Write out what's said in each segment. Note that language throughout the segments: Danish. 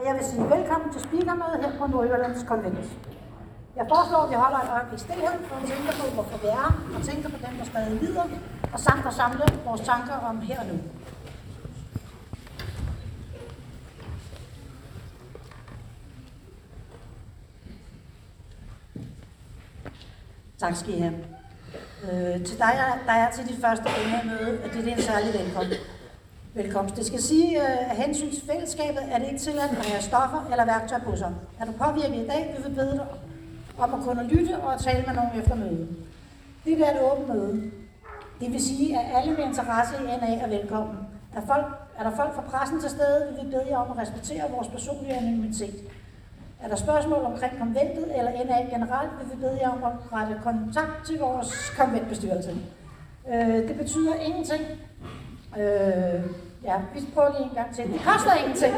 jeg vil sige velkommen til speakermødet her på Nordjyllands Konvent. Jeg foreslår, at vi holder et øjeblik stillhed, og vi tænker på, hvorfor vi er, og tænker på dem, der stadig lider, og samt at samle vores tanker om her og nu. Tak skal I have. Til dig, der er til dit første møde, at det er en særlig velkomst. Det skal sige, at hensyn til fællesskabet er det ikke tilladt at have stoffer eller værktøj på sig. Er du påvirket i dag, vil vi bede dig om at kunne lytte og tale med nogen efter mødet. Det er et åbent møde. Det vil sige, at alle med interesse i NA er velkommen. Er der folk fra pressen til stede, vil vi bede jer om at respektere vores personlige anonymitet. Er der spørgsmål omkring konventet eller NA generelt, vil vi bede jer om at rette kontakt til vores konventbestyrelse. Det betyder ingenting. Vi prøver lige en gang til. Det koster ingenting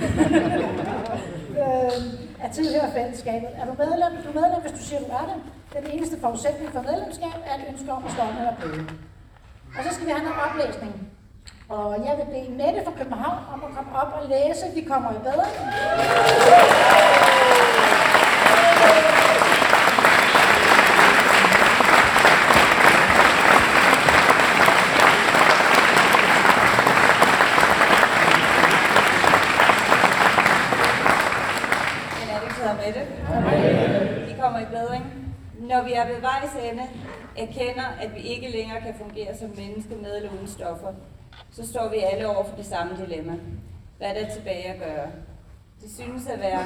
at tilhøre fællesskabet. Er du medlem? Du er medlem, hvis du siger, du er det. Den eneste forudsætning for medlemskab er et ønske om at stå med at bøde. Og så skal vi have noget oplæsning. Og jeg vil bede Mette fra København om at komme op og læse. Vi kommer i bedring. Vi kommer i bedring. Når vi er ved vejs ende, erkender, at vi ikke længere kan fungere som mennesker med eller uden stoffer, så står vi alle over for det samme dilemma. Hvad er der tilbage at gøre? Det synes at være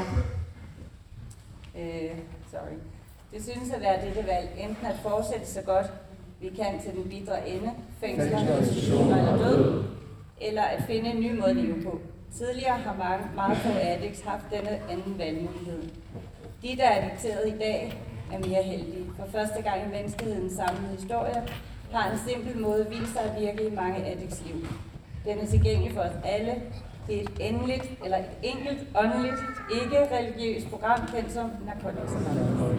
dette valg, enten at fortsætte så godt vi kan til den bidre ende, fængsler, institutioner eller død, eller at finde en ny måde at leve på. Tidligere har meget få addicts haft denne anden valgmulighed. De, der er addikteret i dag, er mere heldige. For første gang i menneskehedens samlede historie har en simpel måde vist sig at virke i mange addicts liv. Den er tilgængelig for os alle. Det er et enkelt, åndeligt, ikke-religiøst program, kendt som Narcotics Anonymous.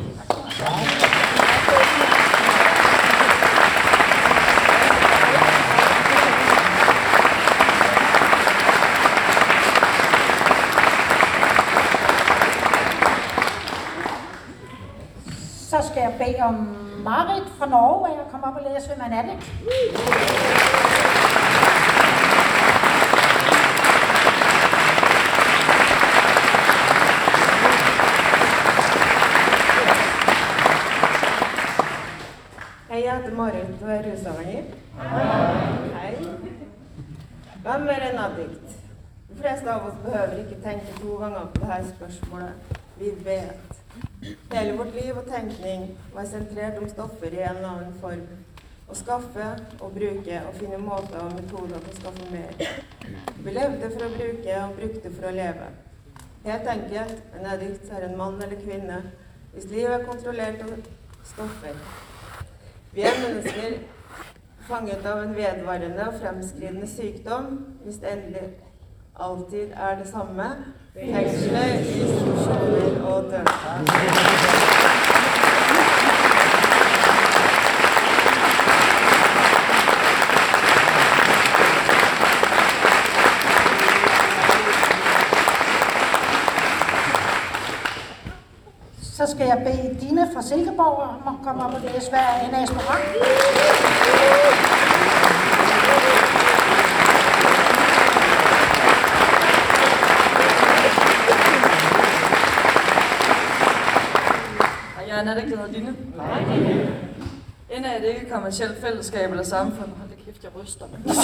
Så skal jeg bede om Marit fra Norge at komme op og læse, hvem er addict. Hei, jeg heter Marit og er rusavhengig. Hei. Hvem er en addict? De fleste av oss behøver ikke tenke 2 ganger på dette spørsmålet. Vi vet. Hele vårt liv og tenkning var sentrert om stoffer i en eller annen form. Å skaffe og bruke og finne måter og metoder til å skaffe mer. Vi levde for å bruke og brukte for å leve. Helt enkelt, en addikt er en mann eller kvinne hvis livet er kontrollert av stoffer. Vi er mennesker fanget av en vedvarende og fremskridende sykdom, hvis det endelig alltid er det samme. Fengsler, institusjoner og dødsfall. Så skal jeg bede Dina fra Silkeborg om at komme op og læse, hvad er NA's program. Jeg er en addikt, der hedder Line. NA er det ikke kommercielt fællesskab eller samfund. Hold da kæft, jeg ryster.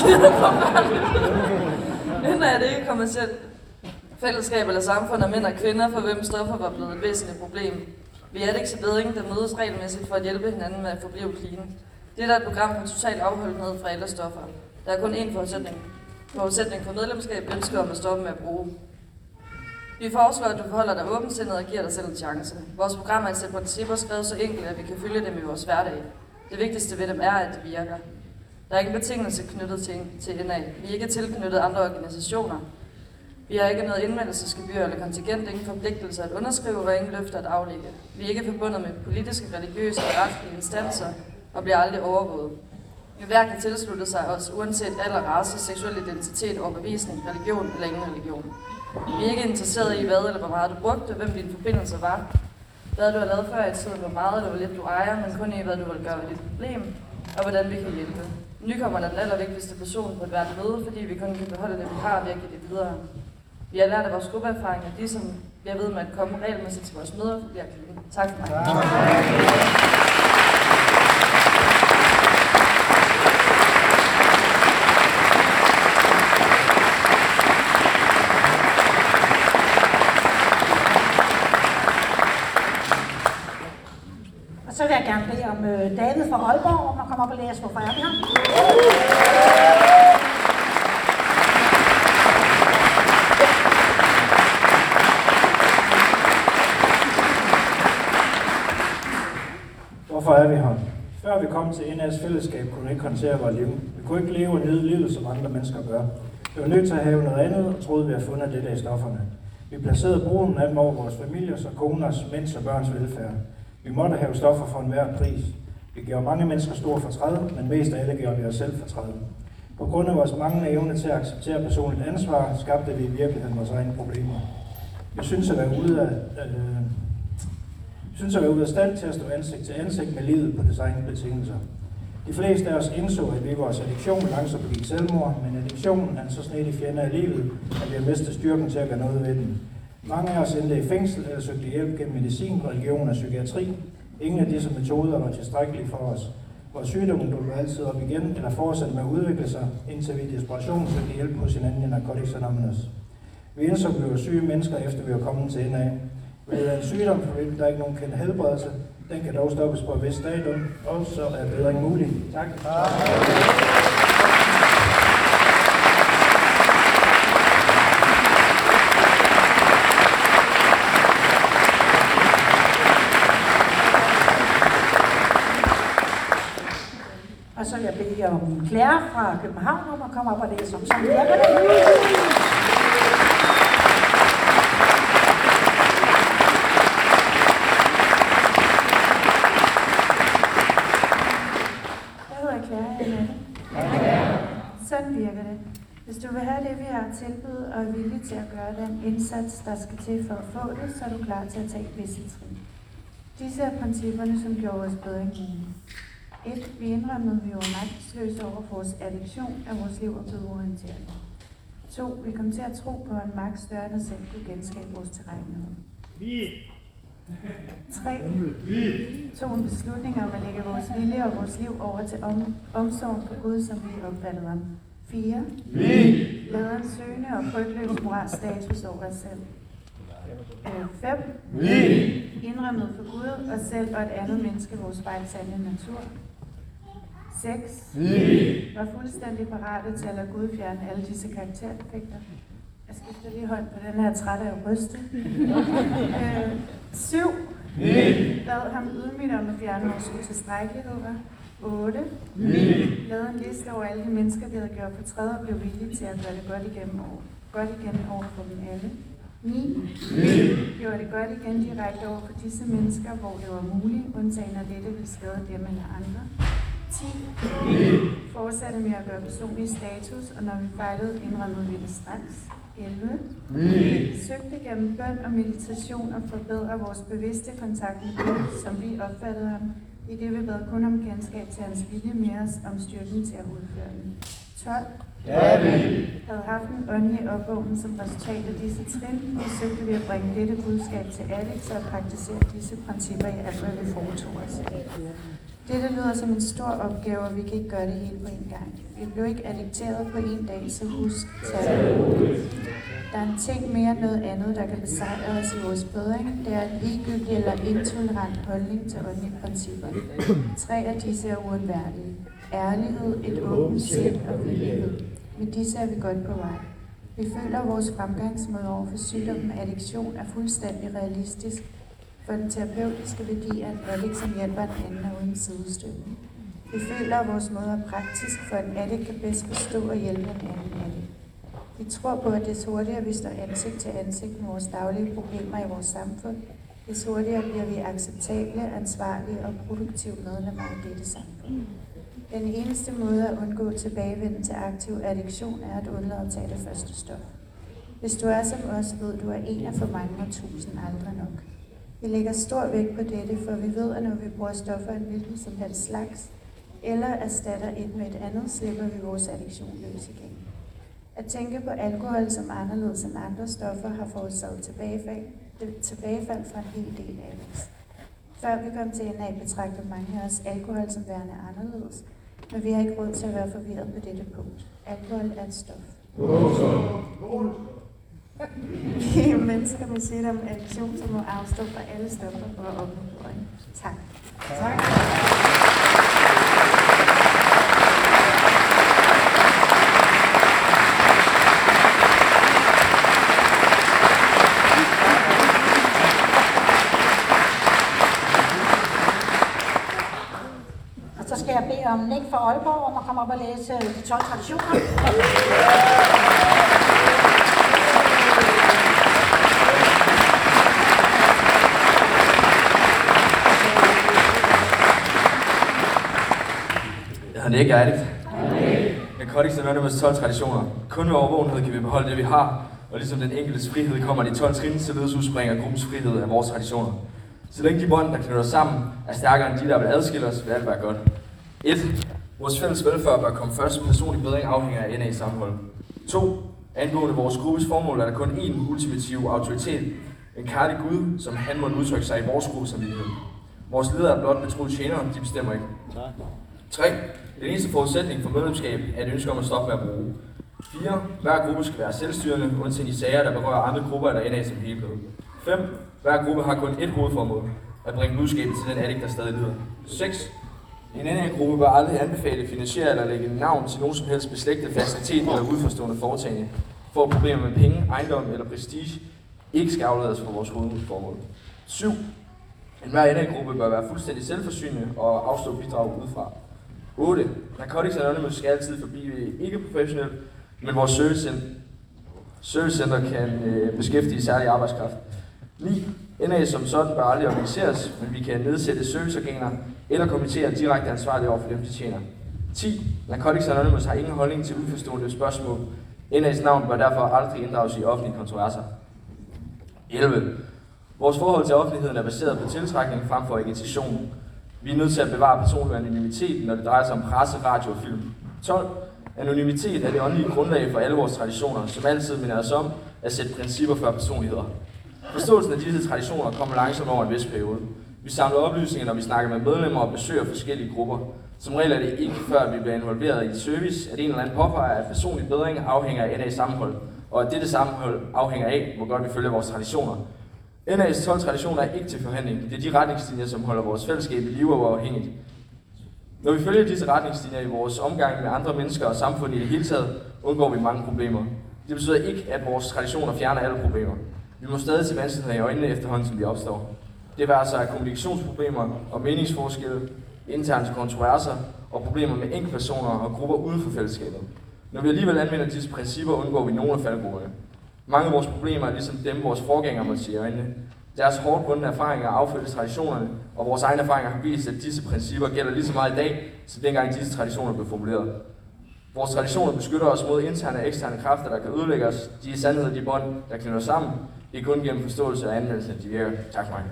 NA er det ikke kommercielt fællesskab eller samfund af mænd og kvinder, for hvem stoffer var blevet et væsentligt problem. Vi er addicts i bedring, der mødes regelmæssigt for at hjælpe hinanden med at forblive clean. Det er et program for total afholdenhed fra alle stoffer. Der er kun én forudsætning. Forudsætning for medlemskab ønsker om at stoppe med at bruge. Vi foreslår, at du forholder dig åbensindet og giver dig selv en chance. Vores program er et sæt principper skrevet så enkelt, at vi kan følge dem i vores hverdag. Det vigtigste ved dem er, at de virker. Der er ingen betingelse knyttet til NA. Vi er ikke tilknyttet andre organisationer. Vi har ikke noget indmeldelsesgebyr eller kontingent, ingen forpligtelser at underskrive og ingen løfter at aflægge. Vi er ikke forbundet med politiske, religiøse og retlige instanser og bliver aldrig overvåget. Hver kan tilslutte sig os uanset alder, race, seksuel identitet, overbevisning, religion eller ingen religion. Vi er ikke interesseret i, hvad eller hvor meget du brugte, hvem dine forbindelser var, hvad du har lavet før i tiden, hvor meget eller hvor lidt du ejer, men kun i, hvad du vil gøre ved dit problem, og hvordan vi kan hjælpe. Nykommerne er den allervigtigste person på et hvert møde, fordi vi kun kan beholde det, vi har, ved at give det videre. Vi har lært af vores gruppeerfaring, at de, som bliver ved med at komme regelmæssigt til vores møder, bliver clean. Tak for mig. Og så vil jeg gerne bede om David fra Aalborg, om at komme op og læse, hvorfor er vi her. Hvorfor er vi her? Før vi kom til NA's fællesskab, kunne vi ikke håndtere vores liv. Vi kunne ikke leve og nyde livet, som andre mennesker gør. Vi var nødt til at have noget andet, og troede, vi havde fundet det der i stofferne. Vi placerede brugen af dem over vores familiers og koners, mænds og børns velfærd. Vi måtte have stoffer for enhver pris. Vi gjorde mange mennesker stor fortræd, men mest af alle gjorde vi os selv fortræd. På grund af vores manglende evne til at acceptere personligt ansvar, skabte vi i virkeligheden vores egne problemer. Vi synes at være ude af stand til at stå ansigt til ansigt med livet på dets egne betingelser. De fleste af os indså, at vi i vores addiktion langsomt begik selvmord, men addiktionen er en så snedig fjende af livet, at vi har mistet styrken til at gøre noget ved den. Mange af os endte i fængsel eller søgte hjælp gennem medicin, religion og psykiatri. Ingen af disse metoder var tilstrækkelige for os. Vores sygdom dukker altid op igen eller fortsatte med at udvikle sig, indtil vi i desperation søgte hjælp hos hinanden i Narcotics Anonymous. Vi indså, at vi var syge mennesker, efter vi var kommet til NA. Ved en sygdom, for hvilken der ikke nogen kendt helbredelse, den kan dog stoppes på et vist stadium, og så er bedring mulig. Tak. Og så vil jeg bede om Claire fra København, om at komme op og læse om sådan virker det. Sådan virker det. Hvis du vil have det, vi har tilbudt, og er villig til at gøre den indsats, der skal til for at få det, så er du klar til at tage visse trin. Disse er principperne, som gjorde os bedre end muligt. 1. Vi indrømmede, at vi var magtesløse over vores addiktion, at vores liv var blevet orienteret. 2. Vi kom til at tro på, at en magt større end os selv kunne genskabe vores tilregnelighed. 3. Tog en beslutning om at lægge vores vilje og vores liv over til omsorgen for Gud, som vi opfattede ham. 4. Lavede en søgende og frygtløs moralsk status over os selv. 5. Indrømmede for Gud, os selv og et andet menneske vores fejlsande natur. 6. Var fuldstændig parate til at lade Gud fjerne alle disse karakterdefekter. Jeg skifter lige hånd på den her træt af at ryste. 7. Bad ham ydmygt om at fjerne vores utilstrækkeligheder. 8. Lavede en liste over alle de mennesker, vi havde gjort fortræd og blev villige til at gøre det godt igen over for dem alle. 9. Gjorde det godt igen direkte over for disse mennesker, hvor det var muligt, undtagen at dette ville skade dem eller andre. 10. Fortsatte med at gøre personlig status, og når vi fejlede, indrømmede vi det straks. 11. Søgte gennem bøn og meditation at forbedre vores bevidste kontakt med Gud, som vi opfattede ham, i det vi bad kun om kendskab til hans vilje med os, om styrken til at udføre den. 12. Havde haft en åndelig opvågning som resultat af disse trin, og søgte vi at bringe dette budskab til Alex og praktisere disse principper i alt, hvad vi foretog os. Dette lyder som en stor opgave, og vi kan ikke gøre det hele på en gang. Vi blev ikke addikteret på en dag, så husk, tag det. Der er en ting mere end noget andet, der kan besejre os i vores bedring. Det er en ligegyldig eller intolerant holdning til åndelige principper. 3 af disse er uundværlige. Ærlighed, et åbent sind og villighed. Med disse er vi godt på vej. Vi føler, at vores fremgangsmåde over for sygdommen addiktion er fuldstændig realistisk, for den terapeutiske værdi er en addikt, som hjælper en anden og uden sidestykke. Vi føler, at vores måde er praktisk, for en addikt kan bedst forstå og hjælpe en anden addikt. Vi tror på, at des hurtigere vi står ansigt til ansigt med vores daglige problemer i vores samfund, des hurtigere bliver vi acceptable, ansvarlige og produktive medlemmer af dette samfund. Den eneste måde at undgå tilbagevenden til aktiv addiktion er at undlade at tage det første stof. Hvis du er som os, ved du, at en er for mange og 1000 aldrig nok. Vi lægger stor vægt på dette, for vi ved, at når vi bruger stoffer af en hvilken som helst slags, eller erstatter et med et andet, slipper vi vores addiktion løs igen. At tænke på alkohol som anderledes end andre stoffer har forårsaget tilbagefald fra en hel del af os. Før vi kom til NA, betragter mange af os alkohol som værende anderledes, men vi har ikke råd til at være forvirret på dette punkt. Alkohol er et stof. Vi er mennesker med sygdom og addiktion, som må afstå fra alle stoffer for at opnå bedring. Tak. Tak. Og så skal jeg bede om Nick fra Aalborg om at komme op og læse de 12 traditioner. Jeg hedder Nick, jeg er addict. Narcotics Anonymous 12 traditioner. Kun ved overvågenhed kan vi beholde det, vi har, og ligesom den enkeltes frihed kommer de 12 trin, således udspringer gruppens frihed af vores traditioner. Så længe de bånd, der knytter os sammen, er stærkere end de, der vil adskille os, vil alt være godt. 1. Vores fælles velfærd bør komme først. Personlig bedring afhænger af NA's sammenhold. 2. Angående vores gruppes formål er der kun én ultimativ autoritet. En kærlig Gud, som han må udtrykke sig i vores gruppe som lighed. Vores ledere er blot betroede tjenere, de bestemmer ikke. 3. Den eneste forudsætning for medlemskab er et ønske om at stoppe med at bruge. 4. Hver gruppe skal være selvstyrende, undtagen i sager, der berører andre grupper eller NA som helhed. 5. Hver gruppe har kun ét hovedformål, at bringe budskabet til den addict, der stadig lider. 6. En NA-gruppe bør aldrig anbefale, finansiere eller lægge navn til nogen som helst beslægtet facilitet eller udforstående foretagende, for problemer med penge, ejendom eller prestige ikke skal aflades for vores hovedformål. 7. Hver NA-gruppe bør være fuldstændig selvforsynende og afstå bidrag udefra. 8. Narcotics Anonymous skal altid forblive ikke professionelt, men vores servicecenter kan beskæftige særlig arbejdskraft. 9. NA som sådan bør aldrig organiseres, men vi kan nedsætte serviceorganer eller kommentere direkte ansvarlige over for dem, de tjener. 10. Narcotics Anonymous har ingen holdning til uforstående spørgsmål. NA's navn bør derfor aldrig inddrages i offentlige kontroverser. 11. Vores forhold til offentligheden er baseret på tiltrækning frem for agitation. Vi er nødt til at bevare personlig anonymitet, når det drejer sig om presse, radio og film. 12. Anonymitet er det åndelige grundlag for alle vores traditioner, som altid minder os om at sætte principper før personligheder. Forståelsen af disse traditioner kommer langsomt over en vis periode. Vi samler oplysninger, når vi snakker med medlemmer og besøger forskellige grupper. Som regel er det ikke før, vi bliver involveret i service, at en eller anden påpeger, at personlig bedring afhænger af NA's sammenhold, og at dette sammenhold afhænger af, hvor godt vi følger vores traditioner. NA's 12 traditioner er ikke til forhandling. Det er de retningslinjer, som holder vores fællesskab i live og uafhængigt. Når vi følger disse retningslinjer i vores omgang med andre mennesker og samfundet i det hele taget, undgår vi mange problemer. Det betyder ikke, at vores traditioner fjerner alle problemer. Vi må stadig se vanskeligheder i øjnene efterhånden, som de opstår. Det vil altså kommunikationsproblemer og meningsforskelle, interne kontroverser og problemer med enkeltpersoner og grupper uden for fællesskabet. Når vi alligevel anvender disse principper, undgår vi nogle af faldgrupperne. Mange af vores problemer er ligesom dem, vores forgængere måtte se i øjnene. Deres hårdt bundne erfaringer affølges traditionerne, og vores egne erfaringer har vist, at disse principper gælder lige så meget i dag, som dengang disse traditioner blev formuleret. Vores traditioner beskytter os mod interne og eksterne kræfter, der kan ødelægge os. De er sandhed, de bånd, der knytter os sammen. Det er kun gennem forståelse og anvendelse, at de virker. Tak for mig.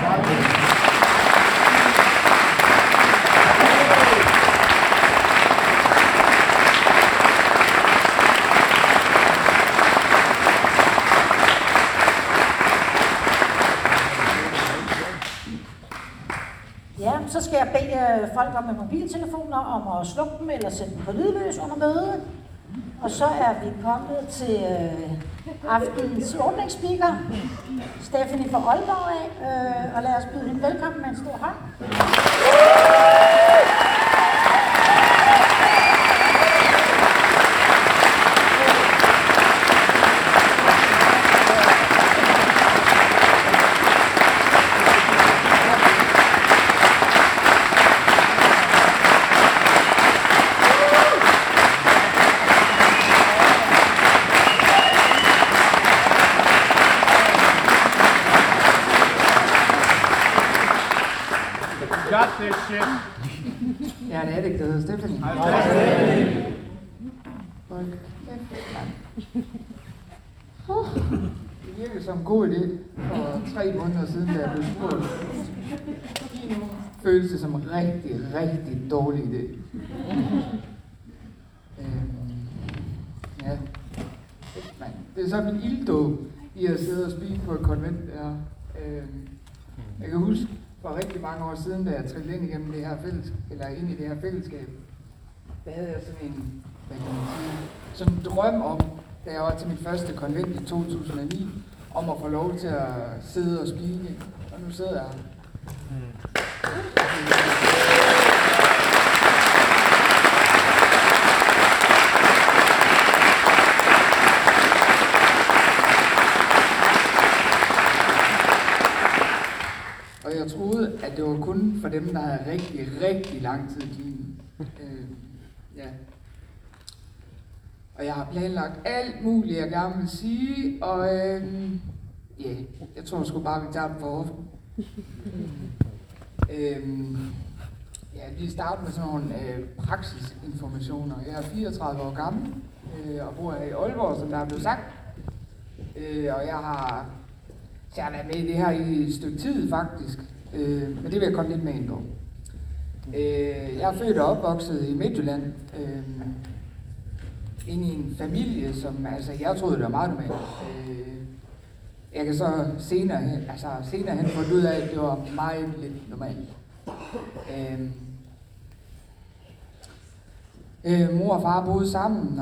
Ja, så skal jeg bede folk om med mobiltelefoner om at slukke dem eller sætte dem på lydløs under mødet. Og så er vi kommet til aftenens åbningsspeaker, Stephanie fra Aalborg af, og lad os byde hende velkommen med en stor hånd. Ja, det er det ikke, der hedder Stephanie. Det virker som en god idé for 3 måneder siden, da jeg blev spurgt. Lige nu føles det som en rigtig, rigtig dårlig idé. Ja. Det er så min ilddåb i at sidde og spise på et konvent der. Jeg kan huske for rigtig mange år siden, da jeg trillede ind igennem det her ind i det her fællesskab, der havde jeg sådan en, hvad kan man sige, sådan en drøm om, da jeg var til mit første konvent i 2009, om at få lov til at sidde og spise. Og nu sidder jeg her. Og jeg troede, at det var kun for dem, der havde rigtig, rigtig lang tid clean. Ja. Og jeg har planlagt alt muligt, jeg gerne vil sige, og jeg tror sgu bare, vi tager den for ofte. Vi starter med sådan nogle praksisinformationer. Jeg er 34 år gammel og bor her i Aalborg, som der er blevet sagt. Og jeg har været med i det her i et stykke tid faktisk, men det vil jeg komme lidt med ind på. Jeg er født og opvokset i Midtjylland, inde i en familie, som jeg troede, det var meget normalt. Jeg kan så senere hen få ud af, at det var meget lidt normalt. Mor og far boede sammen,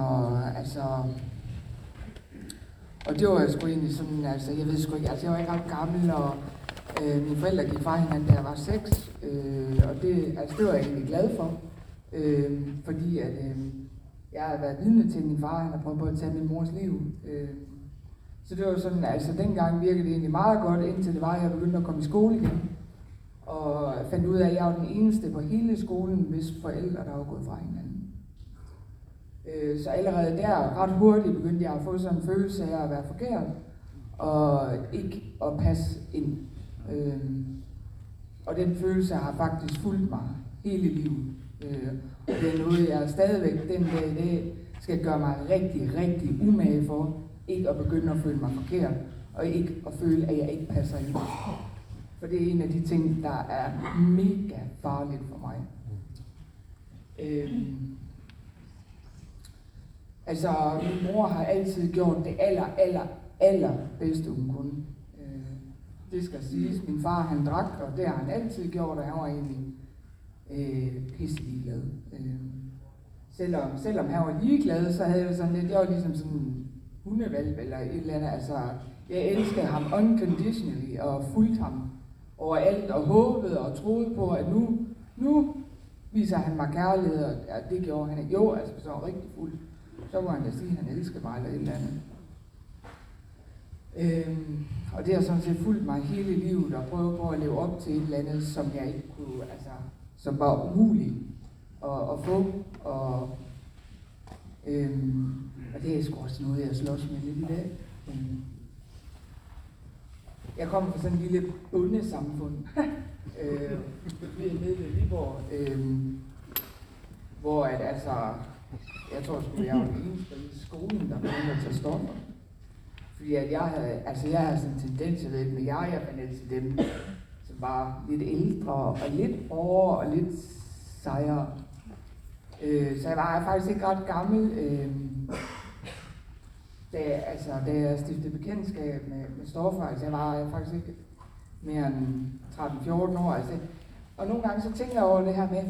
og det var sgu egentlig sådan, jeg ved sgu ikke, jeg var ikke ret gammel, og mine forældre gik fra hinanden, da jeg var 6, og det var jeg egentlig glad for, fordi at jeg havde været vidne til, min far, han havde prøvet på at tage min mors liv. Så det var sådan, dengang virkede det egentlig meget godt, indtil det var, at jeg begyndte at komme i skole igen, og fandt ud af, at jeg var den eneste på hele skolen, hvis forældre, der var gået fra hinanden. Så allerede der, ret hurtigt, begyndte jeg at få sådan en følelse af at være forkert, og ikke at passe ind. Og den følelse har faktisk fulgt mig hele livet. Og det er noget, jeg stadigvæk den dag i dag skal gøre mig rigtig, rigtig umage for, ikke at begynde at føle mig forkert, og ikke at føle, at jeg ikke passer ind. For det er en af de ting, der er mega farligt for mig. Min mor har altid gjort det aller bedste, hun kunne. Det skal siges. Min far, han drak, og det har han altid gjort, og han var egentlig pisselig glad. Selvom han var ligeglad, så havde jeg sådan lidt, jeg var ligesom sådan en hundevalp eller et eller andet. Jeg elskede ham unconditionally og fulgte ham overalt og håbede og troede på, at nu viser han mig kærlighed, og det gjorde han ikke. Jo, hvis han var rigtig fuld, så må han da sige, at han elsker mig eller et eller andet. Og det har sådan set fulgt mig hele livet og prøvet på at leve op til et eller andet, som jeg ikke kunne, som var umuligt at få. Og det er sgu også noget, jeg slås med lidt i dag. Jeg kommer fra sådan en lille bondesamfund nede ved Viborg, hvor jeg tror sgu, jeg var den eneste i skolen, der begyndte at tage stoffer. Fordi at jeg havde sådan en tendens, jeg ved ikke, men jeg fandt til dem, som var lidt ældre og lidt hårdere og lidt sejere. Så jeg var faktisk ikke ret gammel, da jeg stiftede bekendtskab med stoffer. Jeg var faktisk ikke mere end 13-14 år. Og nogle gange så tænker jeg over det her med,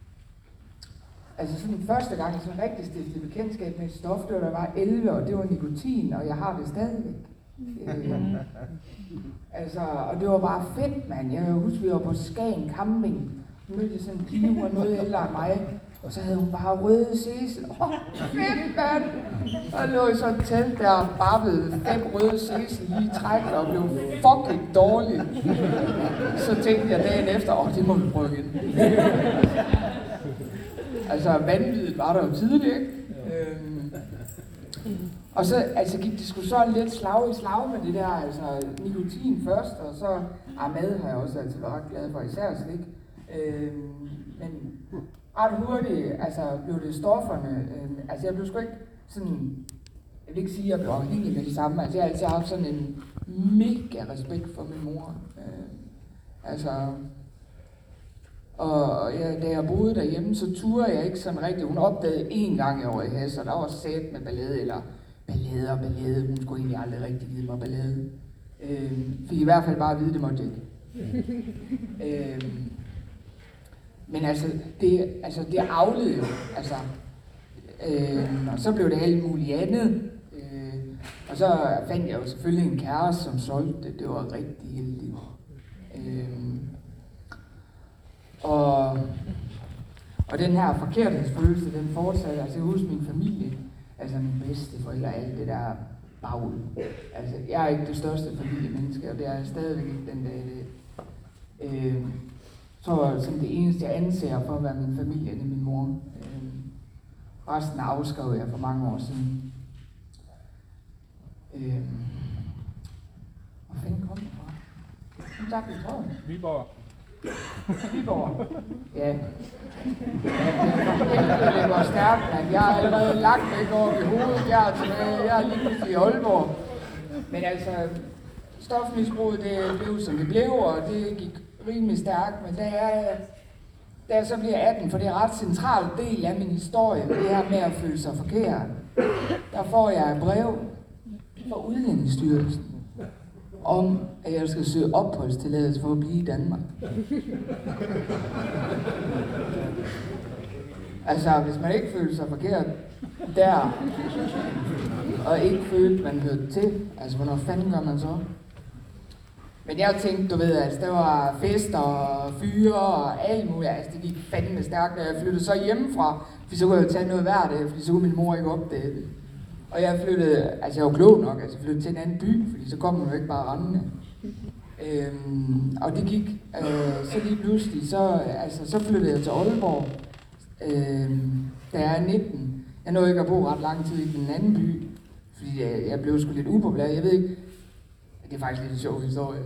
sådan den første gang, jeg sådan rigtig stiftede bekendtskab med et stof, det var, der var 11, og det var nikotin, og jeg har det stadigvæk. Og det var bare fedt, mand. Jeg kan huske, vi var på Skagen Camping. Nu mødte sådan en pige, hun var noget ældre end mig, og så havde hun bare røde sæsel. Fedt, mand! Og lå i sådan et telt der og babbede 5 røde sæsel lige træk, og blev fucking dårlig. Så tænkte jeg dagen efter, det må vi prøve igen. Vanvittigt var der jo tidligt, ikke? Og så gik det sgu sådan lidt slag i slag med det der, nikotin først, og så mad har jeg også altid været ret glad for, især slik. Men ret hurtigt, blev det stofferne. Jeg blev sgu ikke sådan, jeg vil ikke sige, at jeg blev afhængig med det samme. Altså, jeg har altid haft sådan en mega respekt for min mor. Og da jeg boede derhjemme, så turde jeg ikke sådan rigtigt. Hun opdagede én gang, jeg var i Hass, og der var sat med ballade, eller ballade. Hun skulle egentlig aldrig rigtig give mig ballade. Fik i hvert fald bare at vide, det måtte jeg ikke. Men det avlede jo. Og så blev det alt muligt andet. Og så fandt jeg jo selvfølgelig en kæreste, som solgte det. Det var rigtig heldigt. Og den her forkerthedsfølelse, den fortsatte. Altså jeg husker min familie, altså min bedsteforældre, alt det der bagud. Altså jeg er ikke det største familiemenneske, og det er jeg stadigvæk ikke den dag. Så som det eneste, jeg anser for at være min familie, det er min mor. Resten afskrev jeg for mange år siden. Hvor fanden kom det fra? Nu tabte jeg tråden. Viborg. Ja. Det går stærkt, men jeg har allerede lagt væk over i hovedet. Jeg er lige pludselig i Aalborg. Men altså, stofmisbruget, det blev som det blev, og det gik rimelig stærkt. Men da jeg så bliver 18, for det er en ret central del af min historie, det her med at føle sig forkert, der får jeg et brev fra Udlændingsstyrelsen om, at jeg skal søge opholdstilladelse for at blive i Danmark. Altså, hvis man ikke føler sig forkert der, og ikke følte, man hørte til, altså, hvornår fanden gør man så? Men jeg tænkte, du ved, altså, der var fester og fyre og alt muligt, altså, det gik fandme stærkt, og jeg flyttede så hjemmefra, fordi så kunne jeg jo tage noget hver dag, fordi så kunne min mor ikke opdage det. Og jeg flyttede, altså jeg var klog nok, altså jeg flyttede til en anden by, fordi så kom man jo ikke bare rendende. Og det gik, så lige pludselig, så flyttede jeg til Aalborg, da jeg er 19. Jeg nåede ikke at bo ret lang tid i den anden by, fordi jeg blev sgu lidt upopulær, jeg ved ikke, det er faktisk lidt en sjov historie.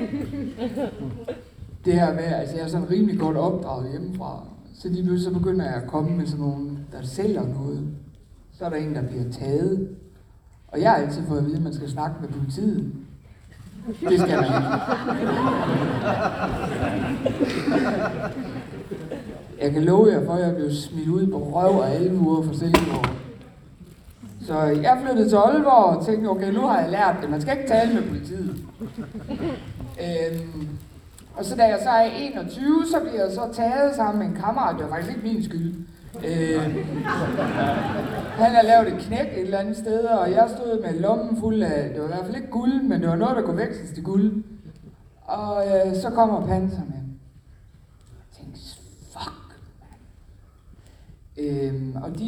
Det her med, altså jeg er sådan rimelig godt opdraget hjemmefra, så lige pludselig så begynder jeg at komme med sådan nogen, der sælger noget. Så er der en, der bliver taget. Og jeg har altid fået at vide, at man skal snakke med politiet. Det skal man ikke. Jeg kan love jer for, at jeg blev smidt ud på røv og albuer for Silkeborg. Så jeg flyttede til Aalborg og tænkte, okay, nu har jeg lært det. Man skal ikke tale med politiet. Og så da jeg så er 21, så bliver jeg så taget sammen med en kammerat. Det var faktisk ikke min skyld. Han har lavet et knæk et eller andet sted, og jeg stod med lommen fuld af, det var i hvert fald ikke guld, men det var noget, der kunne veksles til guld. Og så kommer Panser med. Jeg tænkte, fuck, man. Og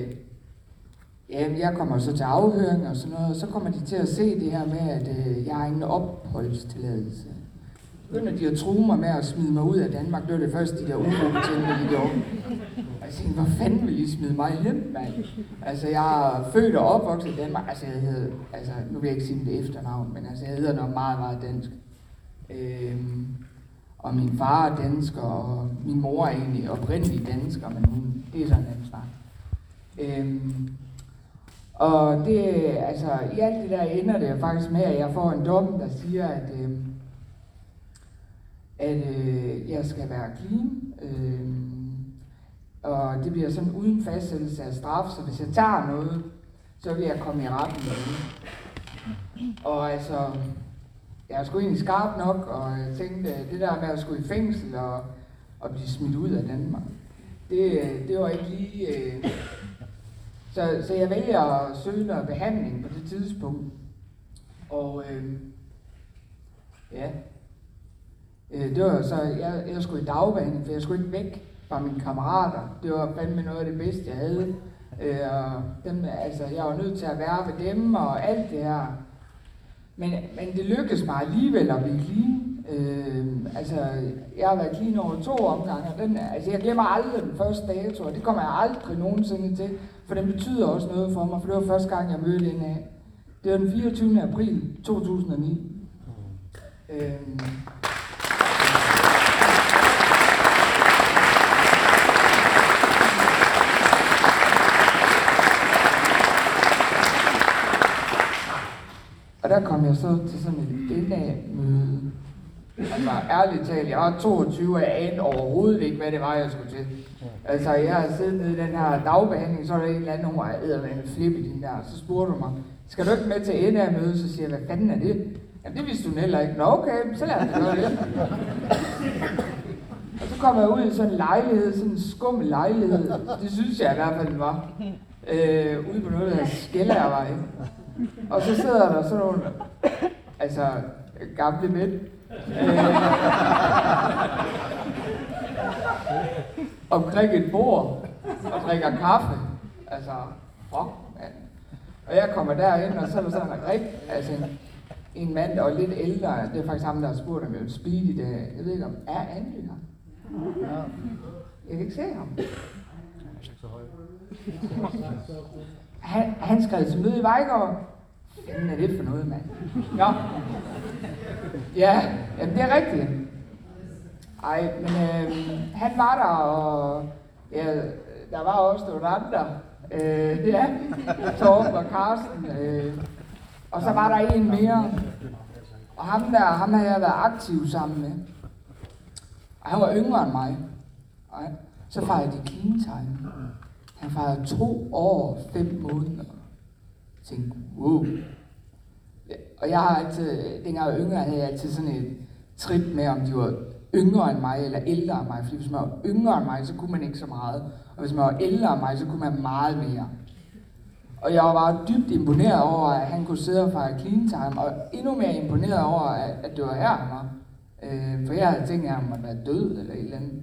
jeg kommer så til afhøring og sådan noget, og så kommer de til at se det her med, at jeg har ingen opholdstilladelse. Begynder de at true mig med at smide mig ud af Danmark. Det var det første, de der ufobetjente, de gjorde. Og jeg tænkte, hvor fanden vil I smide mig hjem, mand? Altså, jeg er født og opvokset i Danmark. Altså, nu vil jeg ikke sige det efternavn, men altså, jeg hedder noget meget, meget dansk. Og min far er dansker, og min mor er egentlig oprindelig dansker, men det er sådan en snak. Og det, altså, i alt det der ender det faktisk med, at jeg får en dom, der siger, at jeg skal være clean, og det bliver sådan uden fastsættelse af straf, så hvis jeg tager noget, så vil jeg komme i retten med det. Og altså, jeg er sgu egentlig skarp nok, og jeg tænkte, det der med at skulle i fængsel og blive smidt ud af Danmark, det var ikke lige... Så jeg vælger at søge noget behandling på det tidspunkt, og det var så, jeg skulle i dagbehandling, for jeg skulle ikke væk fra mine kammerater. Det var fandme noget af det bedste, jeg havde. Jeg var nødt til at være ved dem og alt det her. Men det lykkedes mig alligevel at blive clean. Jeg har været clean over 2 omgange, og jeg glemmer aldrig den første dato, og det kommer jeg aldrig nogensinde til, for den betyder også noget for mig, for det var første gang, jeg mødte hende af. Det var den 24. april 2009. så til sådan et NA-møde. Altså ærligt talt, jeg var 22, og jeg anede overhovedet ikke, hvad det var, jeg skulle til. Altså jeg har siddet nede i den her dagbehandling, så er der en eller anden, hun var eddermame flip i den der. Så spurgte hun mig, skal du ikke med til NA-møde? Så siger jeg, hvad fanden er det? Jamen det vidste hun heller ikke. Nå okay, så lad os gøre det. Og så kom jeg ud i sådan en lejlighed, sådan en skummel lejlighed. Det synes jeg i hvert fald, den var. Ude på noget, der hedder Skellærvej. Og så sidder der sådan nogle, altså gamle mænd. Omkring et bord og drikker kaffe. Altså, fuck, mand. Og jeg kommer derind, og så er der sådan en mand, der er lidt ældre. Det er faktisk ham, der har spurgt, om jeg vil speed i dag. Jeg ved ikke, om er Andy her? Jeg kan ikke se ham. Han skrev til møde i Vejgaard. Hvad er det for noget, mand? Nå. Ja, jamen, det er rigtigt. Ej, men han var der, og ja, der var også nogle andre. Ja, Torben og Carsten. Og så var der en mere. Og ham havde jeg været aktiv sammen med. Og han var yngre end mig. Ej. Så fejrede de clean time. Han fejrede 2 år, 5 måneder. Jeg tænkte, wow. Og jeg har altid, dengang jeg var yngre, havde jeg altid sådan et trip med, om de var yngre end mig eller ældre end mig. Fordi hvis man var yngre end mig, så kunne man ikke så meget. Og hvis man var ældre end mig, så kunne man meget mere. Og jeg var bare dybt imponeret over, at han kunne sidde og fejre clean time. Og endnu mere imponeret over, at det var her, han var. For jeg havde tænkt, at han måtte være død eller et eller andet.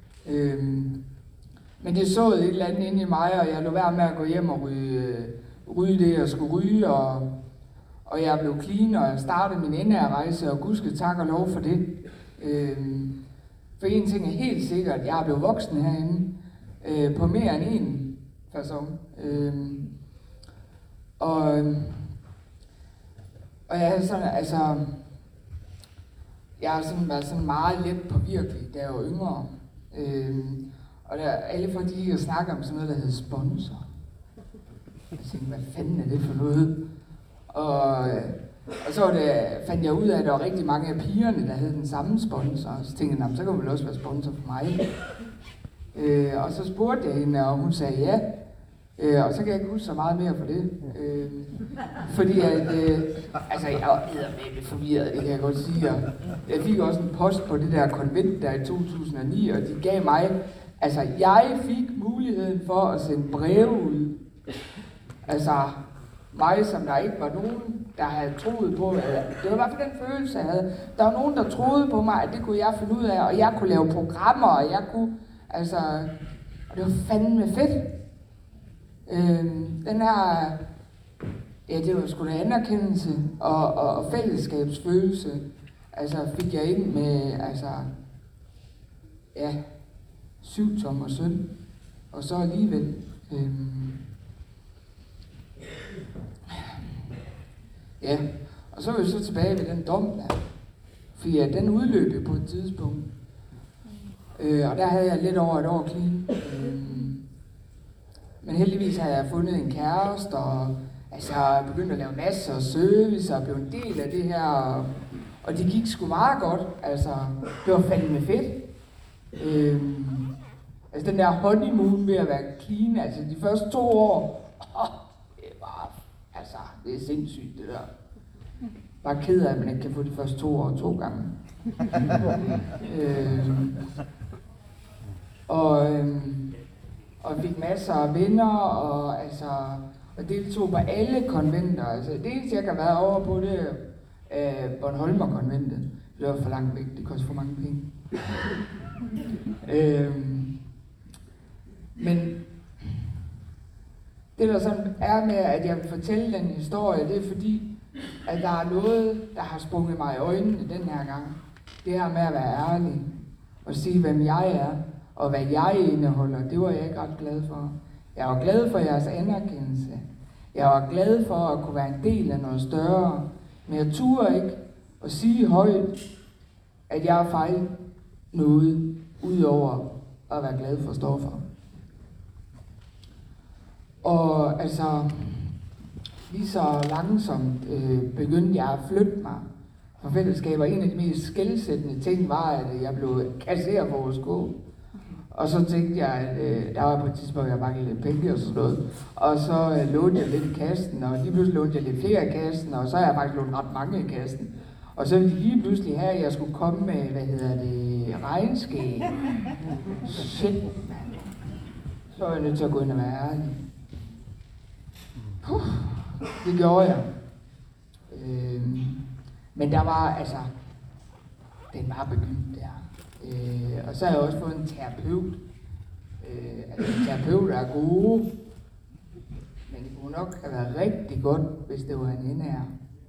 Men det så et eller andet inde i mig, og jeg lå være med at gå hjem og ryge det, jeg skulle ryge. Og jeg blev clean, og jeg startede min NR-rejse, og gudske tak og lov for det. For en ting er helt sikkert, jeg er blevet voksen herinde på mere end en person. Og jeg havde sådan, altså, jeg har sådan været sådan meget let påvirkelig, da jeg var yngre. Og der, alle folk, de gik og snakker om sådan noget, der hedder sponsor. Jeg tænkte, hvad fanden er det for noget? Og så fandt jeg ud af, at der var rigtig mange af pigerne, der havde den samme sponsor. Så tænkte jeg, så kan hun vel også være sponsor for mig. Og så spurgte jeg hende, og hun sagde ja. Og så kan jeg ikke huske så meget mere for det. Fordi at, altså jeg var eddermame forvirret, det kan jeg godt sige. Og jeg fik også en post på det der konvent der i 2009, og de gav mig, altså jeg fik muligheden for at sende breve ud. Altså mig, som der ikke var nogen, der havde troet på, det var i hvert fald den følelse, jeg havde. Der var nogen, der troede på mig, at det kunne jeg finde ud af, og jeg kunne lave programmer, og jeg kunne, altså, og det var fandme fedt. Den her, ja, det var sgu da anerkendelse og fællesskabsfølelse, altså fik jeg ind med, altså, ja, 7 tommer søn, og så alligevel, ja, og så var vi så tilbage ved den dom der, fordi ja, den udløb på et tidspunkt, og der havde jeg lidt over et år clean. Men heldigvis har jeg fundet en kæreste, og altså, jeg begyndte at lave masser af service, og blev en del af det her, og det gik sgu meget godt, altså, det var fandme fedt. Altså den der honeymoon ved at være clean, altså de første 2 år, det var, altså, det er sindssygt det der. Bare ked af, at man ikke kan få de første 2 år 2 gange. Og fik masser af venner, og altså, og deltog på alle konventer. Altså, det eneste, jeg kan være over på, det er Bornholmer-konventet. Det var for langt væk, det koster for mange penge. Men det der sådan er med, at jeg vil fortælle den historie, det er fordi, at der er noget, der har sprunget mig i øjnene den her gang. Det her med at være ærlig, og sige, hvem jeg er, og hvad jeg indeholder, det var jeg ikke ret glad for. Jeg var glad for jeres anerkendelse. Jeg var glad for at kunne være en del af noget større. Men jeg turde ikke at sige højt, at jeg har fejlet noget, udover at være glad for stoffer. Og altså, lige så langsomt begyndte jeg at flytte mig fra fællesskaber. En af de mest skelsættende ting var, at jeg blev kasserer på vores gå. Og så tænkte jeg, at der var på et tidspunkt, jeg manglede lidt penge og sådan noget. Og så lånte jeg lidt i kassen, og lige pludselig lånte jeg lidt flere i kassen, og så har jeg faktisk lånt ret mange i kassen. Og så ville de lige pludselig have, at jeg skulle komme med, regnskab. Shit, mand. Så var jeg nødt til at gå ind og være ærlig. Det gjorde jeg. Men der var, altså, den var begyndt der. Og så har jeg også fået en terapeut. Terapeuter er gode, men det kunne nok have været rigtig godt, hvis det var en NR.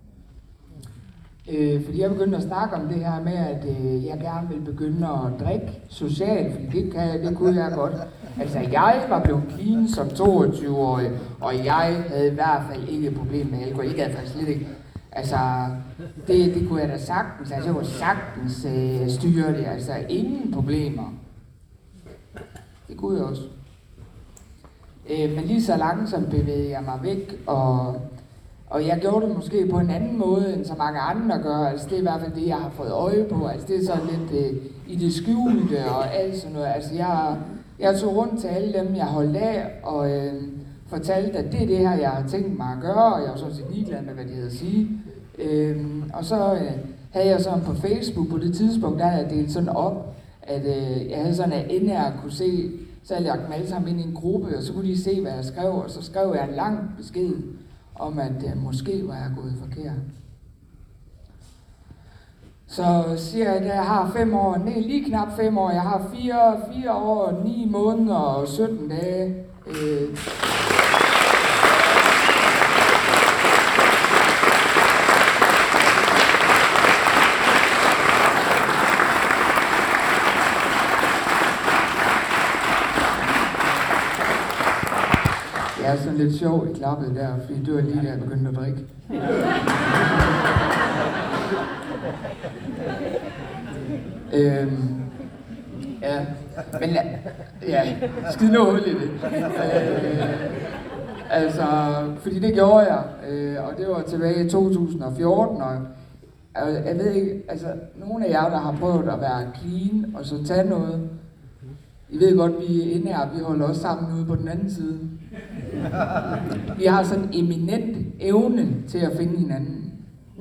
Fordi jeg begyndte at snakke om det her med, at jeg gerne ville begynde at drikke socialt, fordi det kunne jeg godt. Altså, jeg var blevet clean som 22-årig, og jeg havde i hvert fald ikke et problem med alkohol. Jeg havde faktisk slet ikke. Altså, det kunne jeg da sagtens. Altså, jeg kunne sagtens styre det. Altså, ingen problemer. Det kunne jeg også. Men lige så langsomt bevægede jeg mig væk, og jeg gjorde det måske på en anden måde, end så mange andre gør. Altså, det er i hvert fald det, jeg har fået øje på. Altså, det er sådan lidt i det skjulte og alt sådan noget. Altså, jeg tog rundt til alle dem, jeg holdt af, og fortalte, at det er det her, jeg har tænkt mig at gøre, og jeg var sådan set ligeglad med, hvad de havde at sige. Og så havde jeg sådan på Facebook på det tidspunkt, der havde jeg delt sådan op, at jeg havde sådan, at NR kunne se, så havde jeg lagt dem alle sammen ind i en gruppe, og så kunne de se, hvad jeg skrev, og så skrev jeg en lang besked om, at måske var jeg gået forkert. Så siger jeg, at jeg har 5 år, nej, lige knap 5 år, jeg har 4 år, 9 måneder og 17 dage. Jeg er sådan lidt sjov i klappet der, fordi det var lige da jeg begyndte at drikke. Ja, men ja, skid nu hul i det. Altså, fordi det gjorde jeg, og det var tilbage i 2014, og jeg ved ikke, altså, nogle af jer, der har prøvet at være clean, og så tage noget, I ved godt, vi er inde her, vi holder også sammen ude på den anden side. Vi har sådan en eminent evne til at finde hinanden.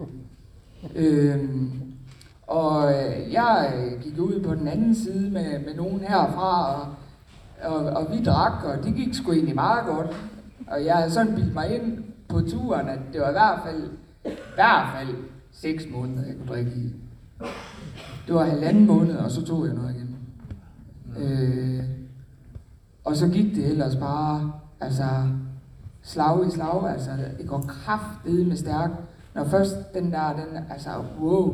Og jeg gik ud på den anden side med nogen herfra, og vi drak, og det gik sgu egentlig meget godt. Og jeg havde sådan bildt mig ind på turen, at det var i hvert fald 6 måneder, jeg kunne drikke i. Det var 1,5 måned, og så tog jeg noget igen. Og så gik det ellers bare, altså, slag i slag, altså, det går kraftedeme stærkt. Når først den altså, wow.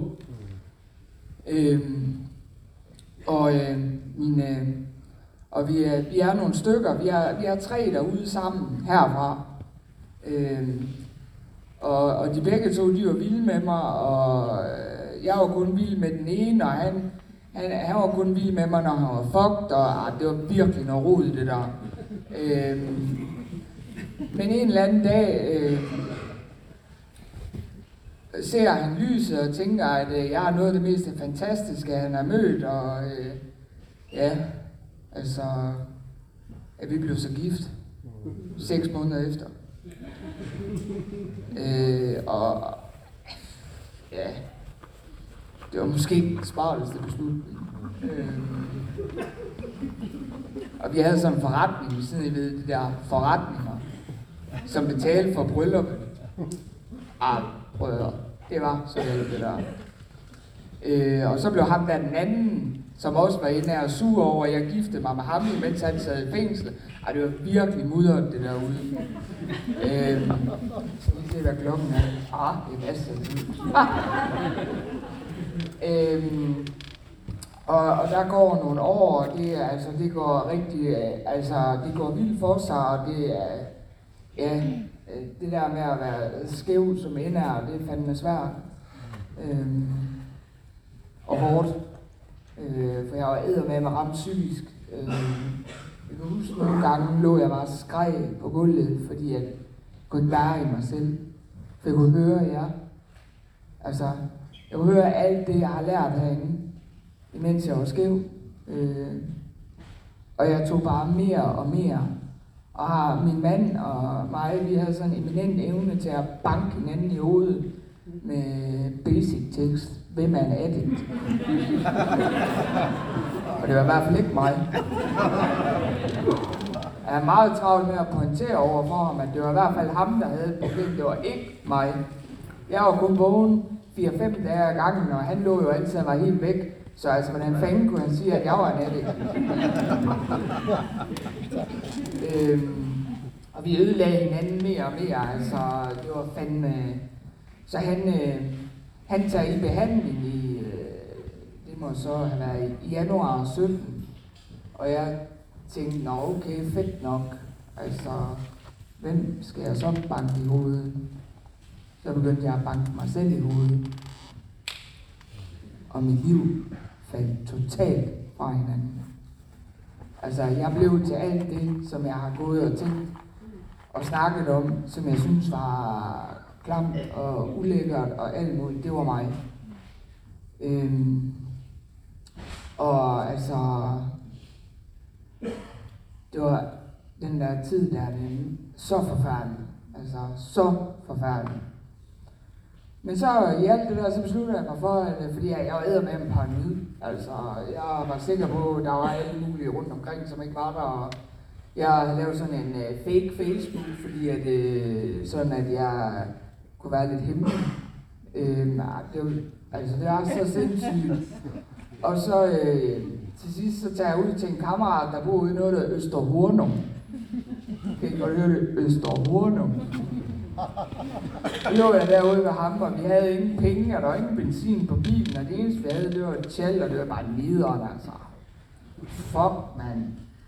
Og vi er nogle stykker, vi er 3 derude sammen herfra. Og de begge to, de var vilde med mig, og jeg var kun vild med den ene, og han var kun vild med mig, når han var fucked, og det var virkelig noget rod, det der. Men en eller anden dag ser han lyset og tænker, at jeg er noget af det mest fantastiske, han har mødt, og ja, altså, at vi blev så gift 6 måneder efter. Og ja, det var måske ikke den smarteste beslutning. Og vi havde sådan en forretning, vi sådan, I ved, de der forretninger, som betalte for brylluppet. Brødre, det var så vel det der. Og så blev ham der den anden, som også var inde og sur over, at jeg giftede mig med ham, mens han sad i fængsel. Det var virkelig mudderet, det derude. Så lige se, hvad klokken er. Det er masser og der går nogle år, og det går rigtig, det går vildt for sig, og det er, ja, det der med at være skæv som NR, det er fandme svært. Og hårdt. For jeg var eddermame ramt psykisk. Jeg kan huske, nogle gange lå jeg bare og skreg på gulvet, fordi jeg kunne ikke være i mig selv. For jeg kunne høre jer. Altså, jeg kunne høre alt det, jeg har lært herinde, imens jeg var skæv. Og jeg tog bare mere og mere. Og har min mand og mig, vi havde sådan en eminent evne til at banke hinanden i hovedet med basic tekst. Hvem er en addict? Og det var i hvert fald ikke mig. Jeg er meget travlt med at pointere over for ham, at det var i hvert fald ham, der havde et problem. Det var ikke mig. Jeg var kun vågen 4-5 dage ad gangen, og han lå jo altid og var helt væk. Så altså, hvordan fanden kunne han sige, at jeg var en addict? Og vi ødelagde hinanden mere og mere, altså det var fandme... Så han tager i behandling i, det må så have været i januar 17. Og jeg tænkte, nå okay, fedt nok. Altså, hvem skal jeg så banke i hovedet? Så begyndte jeg at banke mig selv i hovedet. Og mit liv faldt totalt fra hinanden. Altså, jeg blev til alt det, som jeg har gået og tænkt og snakket om, som jeg synes var klamt og ulækkert og alt muligt. Det var mig. Og altså, det var den der tid, der er så forfærdelig. Altså, så forfærdelig. Men så i alt det der, så besluttede jeg mig for, at fordi jeg var eddermame med en paranoid. Altså, jeg var sikker på, at der var alle mulige rundt omkring, som ikke var der. Og jeg havde lavet sådan en fake Facebook, fordi at, sådan at jeg kunne være lidt hemmelig. Det var så sindssygt. Og så til sidst, så tager jeg ud til en kammerat, der bor ude i noget, der hedder Østerhornum. Kan I godt høre det? Østerhornum. Så lå jeg derude ved ham, og vi havde ingen penge, og der var ingen benzin på bilen, og det eneste vi havde, det var et tjal, og det var bare nederen, altså. Fuck, mand.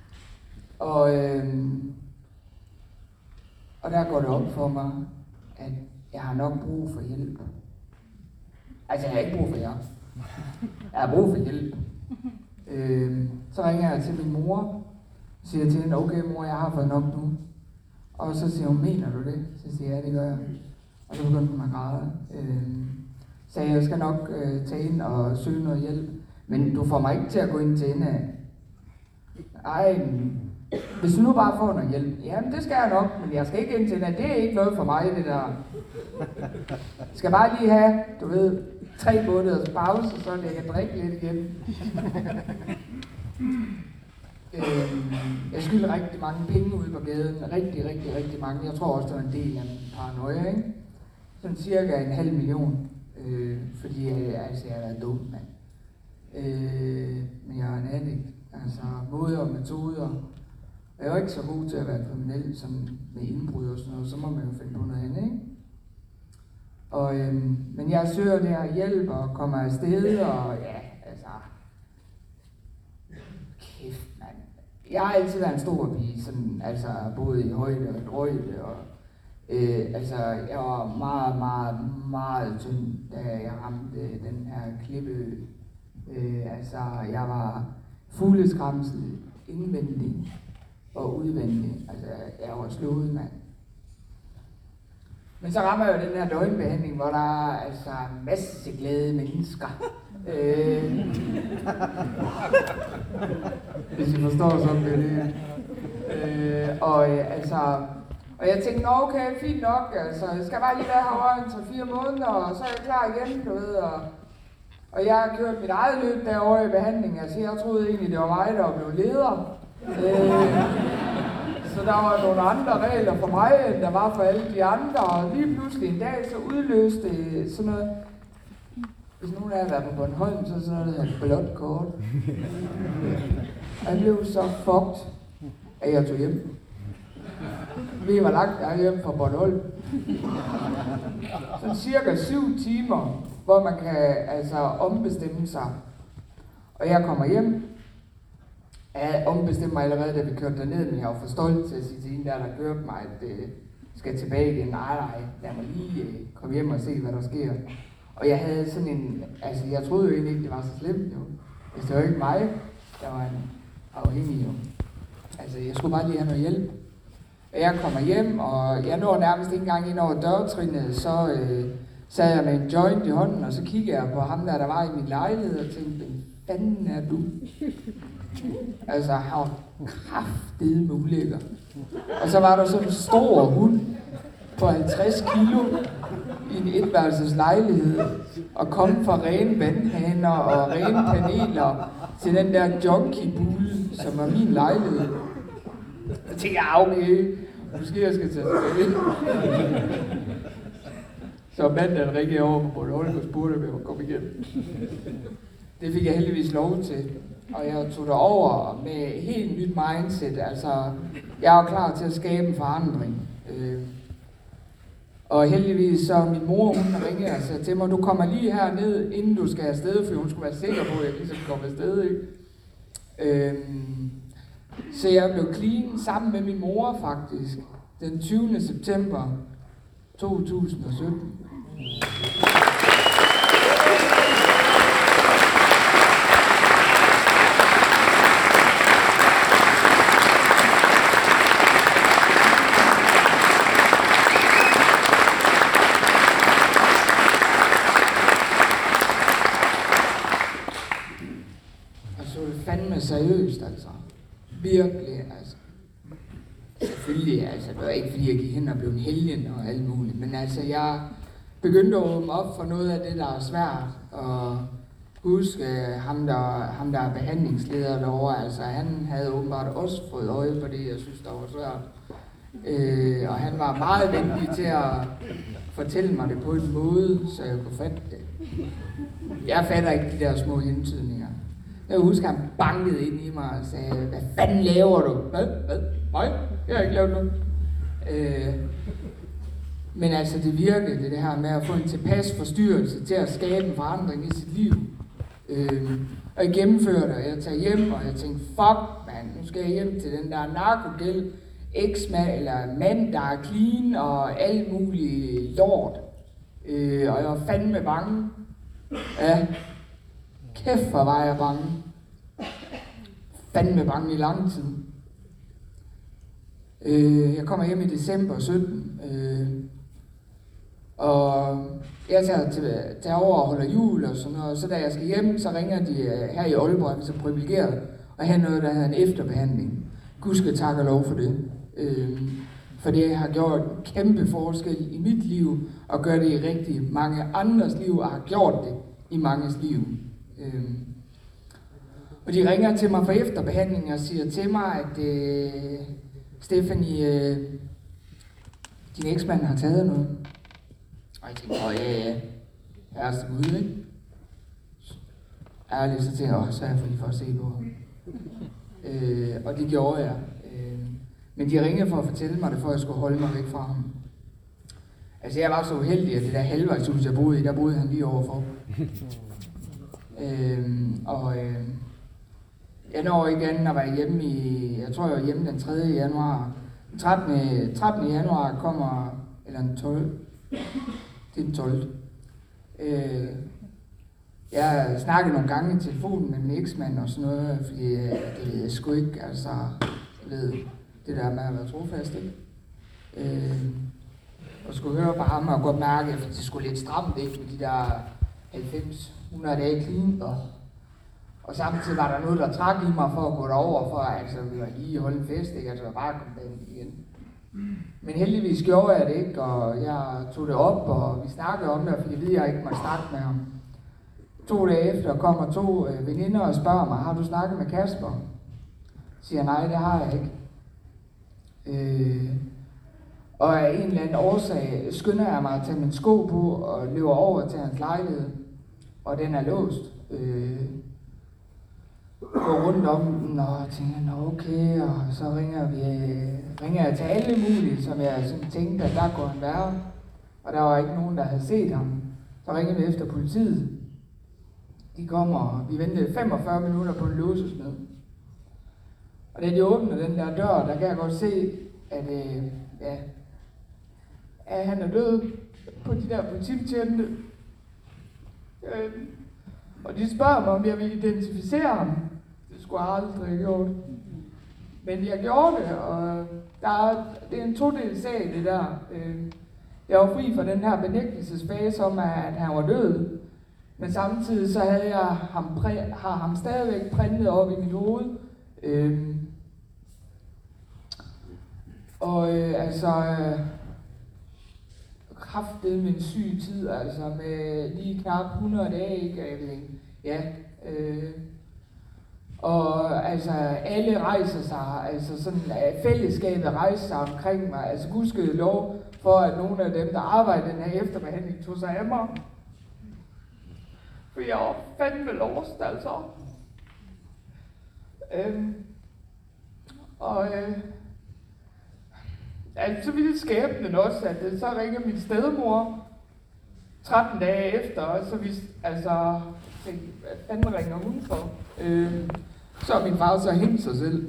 Og der går det op for mig, at jeg har nok brug for hjælp. Altså, jeg har ikke brug for jer. Jeg har brug for hjælp. Så ringer jeg til min mor, og siger til hende, okay mor, jeg har fået nok nu. Og så siger hun, mener du det? Så siger jeg, ja, det gør jeg. Og så begyndte hun at græde. Så jeg skal nok tage ind og søge noget hjælp. Men du får mig ikke til at gå ind til hende. Ej, hvis du nu bare får noget hjælp. Jamen det skal jeg nok, men jeg skal ikke ind til hende. Det er ikke noget for mig, det der. Jeg skal bare lige have, du ved, 3 måneders pause, så jeg kan drikke lidt igen. Jeg skylder rigtig mange penge ude på gaden. Rigtig mange. Jeg tror også, det var en del af min paranoia, ikke? Sådan cirka 500.000. Fordi jeg har været dum, mand. Men jeg er en addict. Altså måder og metoder. Jeg er jo ikke så god til at være kriminel, som med indbrud og sådan noget. Så må man jo finde på noget andet, ikke? Men jeg søger det her hjælp og kommer afsted, og ja, altså... Kæft, mand. Jeg har altid været en stor pige, sådan, altså både i højde og drøjde, og altså jeg var meget tynd, da jeg ramte den her klippe. Altså jeg var fugleskramsel indvendig og udvendig. Altså jeg var slået, mand. Men så rammer jeg jo den her døgnbehandling, hvor der er altså en masse glade mennesker. Hvis I forstår sådan det. Og jeg tænkte, nå okay, fint nok, altså jeg skal bare lige være herovre i 3-4 måneder, og så er jeg klar igen, du ved. Og jeg har kørt mit eget løb derovre i behandling, altså jeg troede egentlig, det var mig, der var blevet leder. Så der var nogle andre regler for mig, end der var for alle de andre, og lige pludselig en dag, så udløste sådan noget. Hvis nogen af jer har været på Bornholm, så er sådan noget, der hedder blåt kort. Og jeg blev så fucked, at jeg tog hjem. Vi var lagt hjem fra Bornholm. Så cirka 7 timer, hvor man kan altså ombestemme sig. Og jeg kommer hjem. Jeg ombestemte mig allerede, da vi kørte derned, men jeg var for stolt til at sige til hende der kørte mig, at skal tilbage igen. Nej, lad mig lige komme hjem og se, hvad der sker. Og jeg havde sådan en, altså jeg troede jo egentlig ikke, det var så slemt jo. Hvis det var ikke mig, der var en afhængig jo. Altså jeg skulle bare lige have noget hjælp. Og jeg kommer hjem, og jeg når nærmest ikke engang ind over dørtrinnet, så sad jeg med en joint i hånden, og så kiggede jeg på ham der var i min lejlighed, og tænkte, hvad fanden er du? Altså, han var kraftedeme ulækker. Og så var der sådan en stor hund på 50 kilo i en etværelses lejlighed, og kom fra rene vandhaner og rene paneler til den der junkiebule, som var min lejlighed. Jeg tænkte, okay, måske jeg skal tage tilbage. Så mandagen ringede jeg over på Bornholm og spurgte, om jeg måtte komme igen. Det fik jeg heldigvis lov til, og jeg tog det over med helt nyt mindset. Altså, jeg var klar til at skabe en forandring. Og heldigvis så min mor, hun ringede og sagde til mig, du kommer lige herned, inden du skal afsted, for hun skulle være sikker på, at jeg ligesom kommer afsted, ikke? Så jeg blev clean sammen med min mor faktisk, den 20. september 2017. Seriøst, altså. Virkelig, altså. Selvfølgelig, altså, det var ikke fordi, jeg gik hen og blev en helgen og alt muligt, men altså, jeg begyndte at åbne op for noget af det, der er svært, og huske ham, der er behandlingsleder derovre, altså, han havde åbenbart også fået øje på det, jeg synes, der var svært. Og han var meget venlig til at fortælle mig det på en måde, så jeg kunne fatte det. Jeg fatter ikke de der små hentydninger. Jeg husker, han bankede ind i mig og sagde, hvad fanden laver du? Hvad? Nej, jeg har ikke lavet noget. Men altså, det virkede, det her med at få en tilpas forstyrrelse til at skabe en forandring i sit liv. Og jeg gennemførte det, og jeg tager hjem, og jeg tænkte, fuck man, nu skal jeg hjem til den der narkogæld, eksmand eller mand, der er clean og alt muligt lort. Og jeg var fandme bange. Ja. Kæft, hvor var jeg bange. Fandme bange i lang tid. Jeg kommer hjem i december 17. Og jeg tager over og holder jul og sådan noget. Så da jeg skal hjem, så ringer de her i Aalborg, jeg er så privilegeret, og have noget, der hedder en efterbehandling. Gud skal takke og lov for det. For det har gjort en kæmpe forskel i mit liv, og gør det i rigtig mange andres liv, og har gjort det i manges liv. Og de ringer til mig for efterbehandling og siger til mig, at Stephanie, din eksmand har taget noget. Og jeg tænkte, ja, herreste Gud, ikke? Ærligt, så tænkte jeg, så er jeg for lige for at se på ham. Og det gjorde jeg. Men de ringede for at fortælle mig det, for at jeg skulle holde mig væk fra ham. Altså, jeg var så uheldig, at det der halvvejshus, jeg boede i, der boede han lige overfor. Jeg når igen at være hjemme jeg tror jeg var hjemme den 3. januar. Den 13. januar kommer, eller den 12. Det er den 12. Jeg snakkede nogle gange i telefonen med min eksmand og sådan noget, fordi det ved jeg sgu ikke, altså, jeg ved, det der med at være trofast, ikke? Og skulle høre på ham og godt mærke, at det skulle lidt stramt, ikke? Med de der 90-100 dage clean, og samtidig var der noget, der trak i mig for at gå derover, for altså, vi var lige holde en fest, ikke? Altså, bare komme derhen igen. Men heldigvis gjorde jeg det ikke, og jeg tog det op, og vi snakkede om det, fordi jeg ved, jeg ikke måtte snakke med ham. 2 dage efter kommer 2 veninder og spørger mig, har du snakket med Kasper? Siger nej, det har jeg ikke. Og af en eller anden årsag skynder jeg mig at tage min sko på og løber over til hans lejlighed, og den er låst. Går rundt om den og tænker, okay, og så ringer jeg til alle mulige, som jeg sådan tænkte, at der kunne han være. Og der var ikke nogen, der havde set ham. Så ringede vi efter politiet. De kommer, og vi ventede 45 minutter på en låsesmed. Og da de åbner den der dør, der kan jeg godt se, at han er død på de der politibetjente. Og de spørger mig, om jeg vil identificere ham. Det skulle jeg aldrig have gjort. Men jeg gjorde det, og det er en todelt sag, det der. Jeg var fri for den her benægtelsesfase om, at han var død. Men samtidig så havde jeg ham stadigvæk printet op i mit hoved. Kraftede med en syg tid, altså med lige knap 100 dage, ikke? Ja. Og altså alle rejser sig, altså sådan fællesskabet rejser sig omkring mig. Altså gudskelov for, at nogle af dem, der arbejder den her efterbehandling, tog sig af mig. For jeg var fandme lost, altså. Så ville skæbnen også, at så ringer min stedmor 13 dage efter, og så vidste, altså, hvad fanden ringer hun for? Så har min far så hængt sig selv.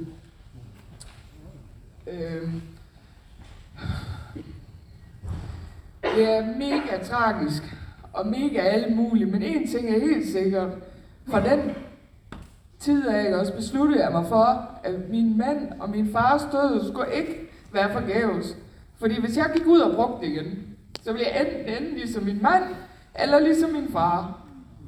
Det er mega tragisk, og mega alle muligt, men en ting er helt sikkert. Fra den tid af, også besluttede jeg mig for, at min mand og min fars død skulle ikke være forgæves. Fordi hvis jeg gik ud og brugte det igen, så ville jeg enten ligesom min mand, eller ligesom min far.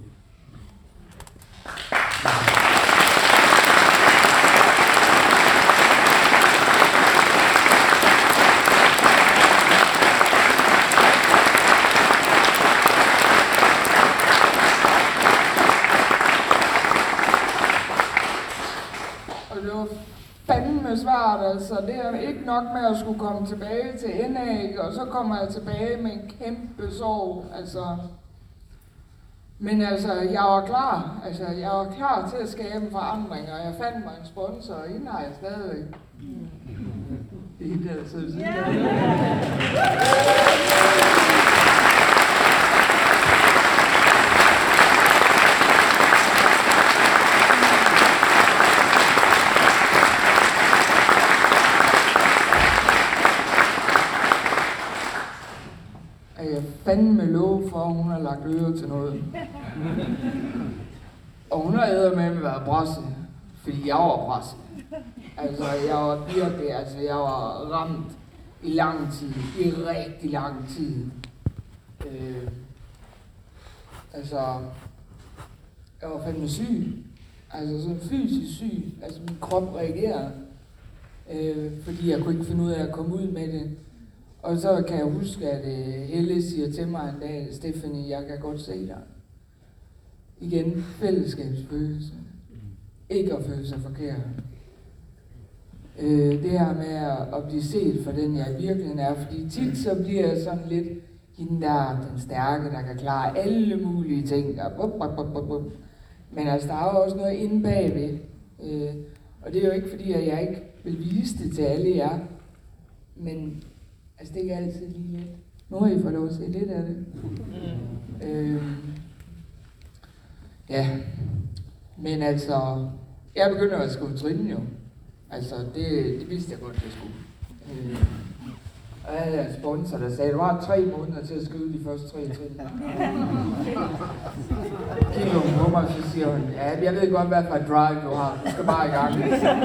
Og det var fandme svært, altså. Det er ikke nok med at skulle komme tilbage til NA, og så kommer jeg tilbage med en kæmpe sorg, altså. Men altså, jeg var klar. Altså, jeg var klar til at skabe en forandring, og jeg fandt mig en sponsor, og hende har jeg stadigvæk. Det er hende, der sidder sådan jeg fandme love for, at hun har lagt øre til noget. Og hun har eddermame været brasse, fordi jeg var brasse. Altså, jeg var virkelig, jeg var ramt i lang tid, i rigtig lang tid. Jeg var fandme syg. Altså, sådan fysisk syg. Altså, min krop reagerede, fordi jeg kunne ikke finde ud af at komme ud med det. Og så kan jeg huske, at Helle siger til mig en dag, Stephanie, jeg kan godt se dig. Igen, fællesskabsfølelse. Ikke at føle sig forkert. Det her med at blive set for den, jeg i virkeligheden er. Fordi tit så bliver jeg sådan lidt hende der, den stærke, der kan klare alle mulige ting. Men altså, der er jo også noget inde bagved. Og det er jo ikke fordi, at jeg ikke vil vise det til alle jer. Men altså, det er ikke altid lige let. Nu har I fået lov at se lidt af det. Ja. Men altså, jeg begynder at skrive trin jo. Altså, det vidste jeg godt, jeg skulle. Og jeg havde en sponsor, der sagde, du har 3 måneder til at skrive de første 3 trin. Kigger hun på mig, så siger hun, ja, jeg ved godt, hvad for et drive du har. Du skal bare i gang.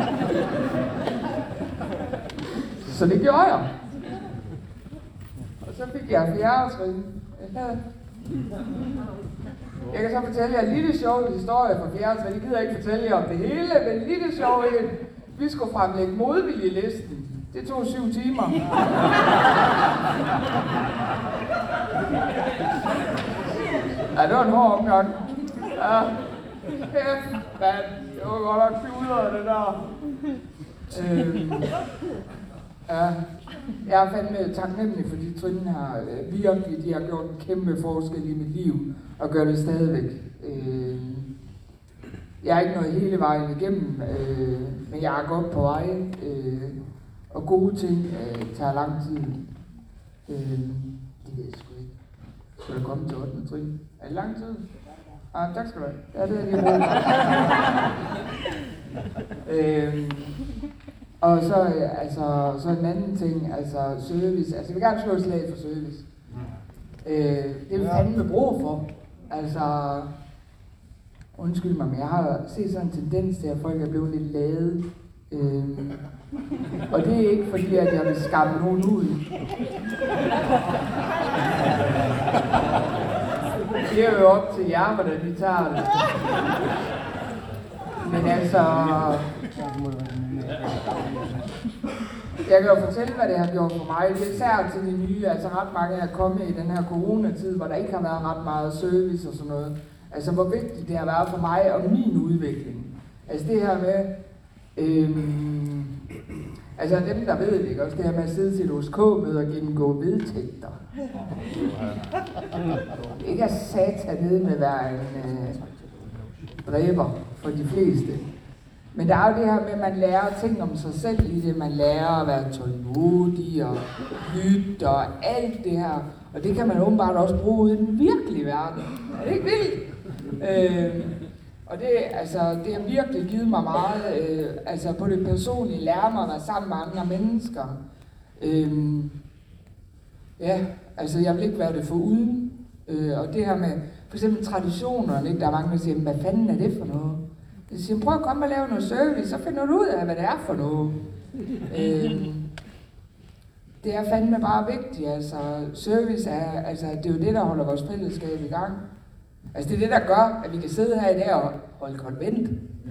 Så det gjorde jeg. Og så fik jeg 4. trin. Jeg kan så fortælle jer en lille sjov historie fra 4. trin. Jeg gider ikke fortælle jer om det hele, men en lille sjov en. Vi skulle fremlægge modviljelisten. Det tog 7 timer. Ja, det var en hård omgang. Ja, kæft, mand. Det var godt nok kludret, det der. Ja, jeg er fandme taknemmelig for de trin her. Virkelig, de har gjort en kæmpe forskel i mit liv, og gør det stadigvæk. Jeg er ikke nået hele vejen igennem, men jeg er godt på vej, og gode ting tager lang tid. Det ved jeg sgu ikke. Skal du komme til 8. trin? Er det lang tid? Ah, tak skal du have. Ja, det er lige roligt. Og så en anden ting, altså service. Altså, jeg vil gerne slå et slag for service. Det er vi fandme brug for. Altså, undskyld mig, men jeg har set sådan en tendens til, at folk er blevet lidt lade. Og det er ikke fordi, at jeg vil skamme nogen ud. Det er jo op til jer, hvordan de tager det. Men altså... Jeg kan jo fortælle, hvad det har gjort for mig. Det er især til de nye, altså ret mange er kommet i den her coronatid, hvor der ikke har været ret meget service og sådan noget. Altså hvor vigtigt det har været for mig og min udvikling. Altså det her med... altså dem, der ved det, ikke? Også det her med at sidde til et OSK-møde og gennemgå vedtægter. Ikke at satan nede med at være en dræber for de fleste. Men der er jo det her med, at man lærer ting om sig selv i det. Man lærer at være tålmodig og lytte og alt det her. Og det kan man åbenbart også bruge i den virkelige verden. Er det ikke vildt? Og det har virkelig givet mig meget, på det personlige, lære mig at være sammen med andre mennesker. Jeg vil ikke være det foruden. Og det her med, for eksempel traditionerne, ikke? Der er mange, der siger, hvad fanden er det for noget? Jeg siger, prøv at komme og lave noget service, så finder du ud af, hvad det er for noget. Det er fandme bare vigtigt, altså service er, det er jo det, der holder vores fællesskab i gang. Altså det er det, der gør, at vi kan sidde her i dag og holde konvent.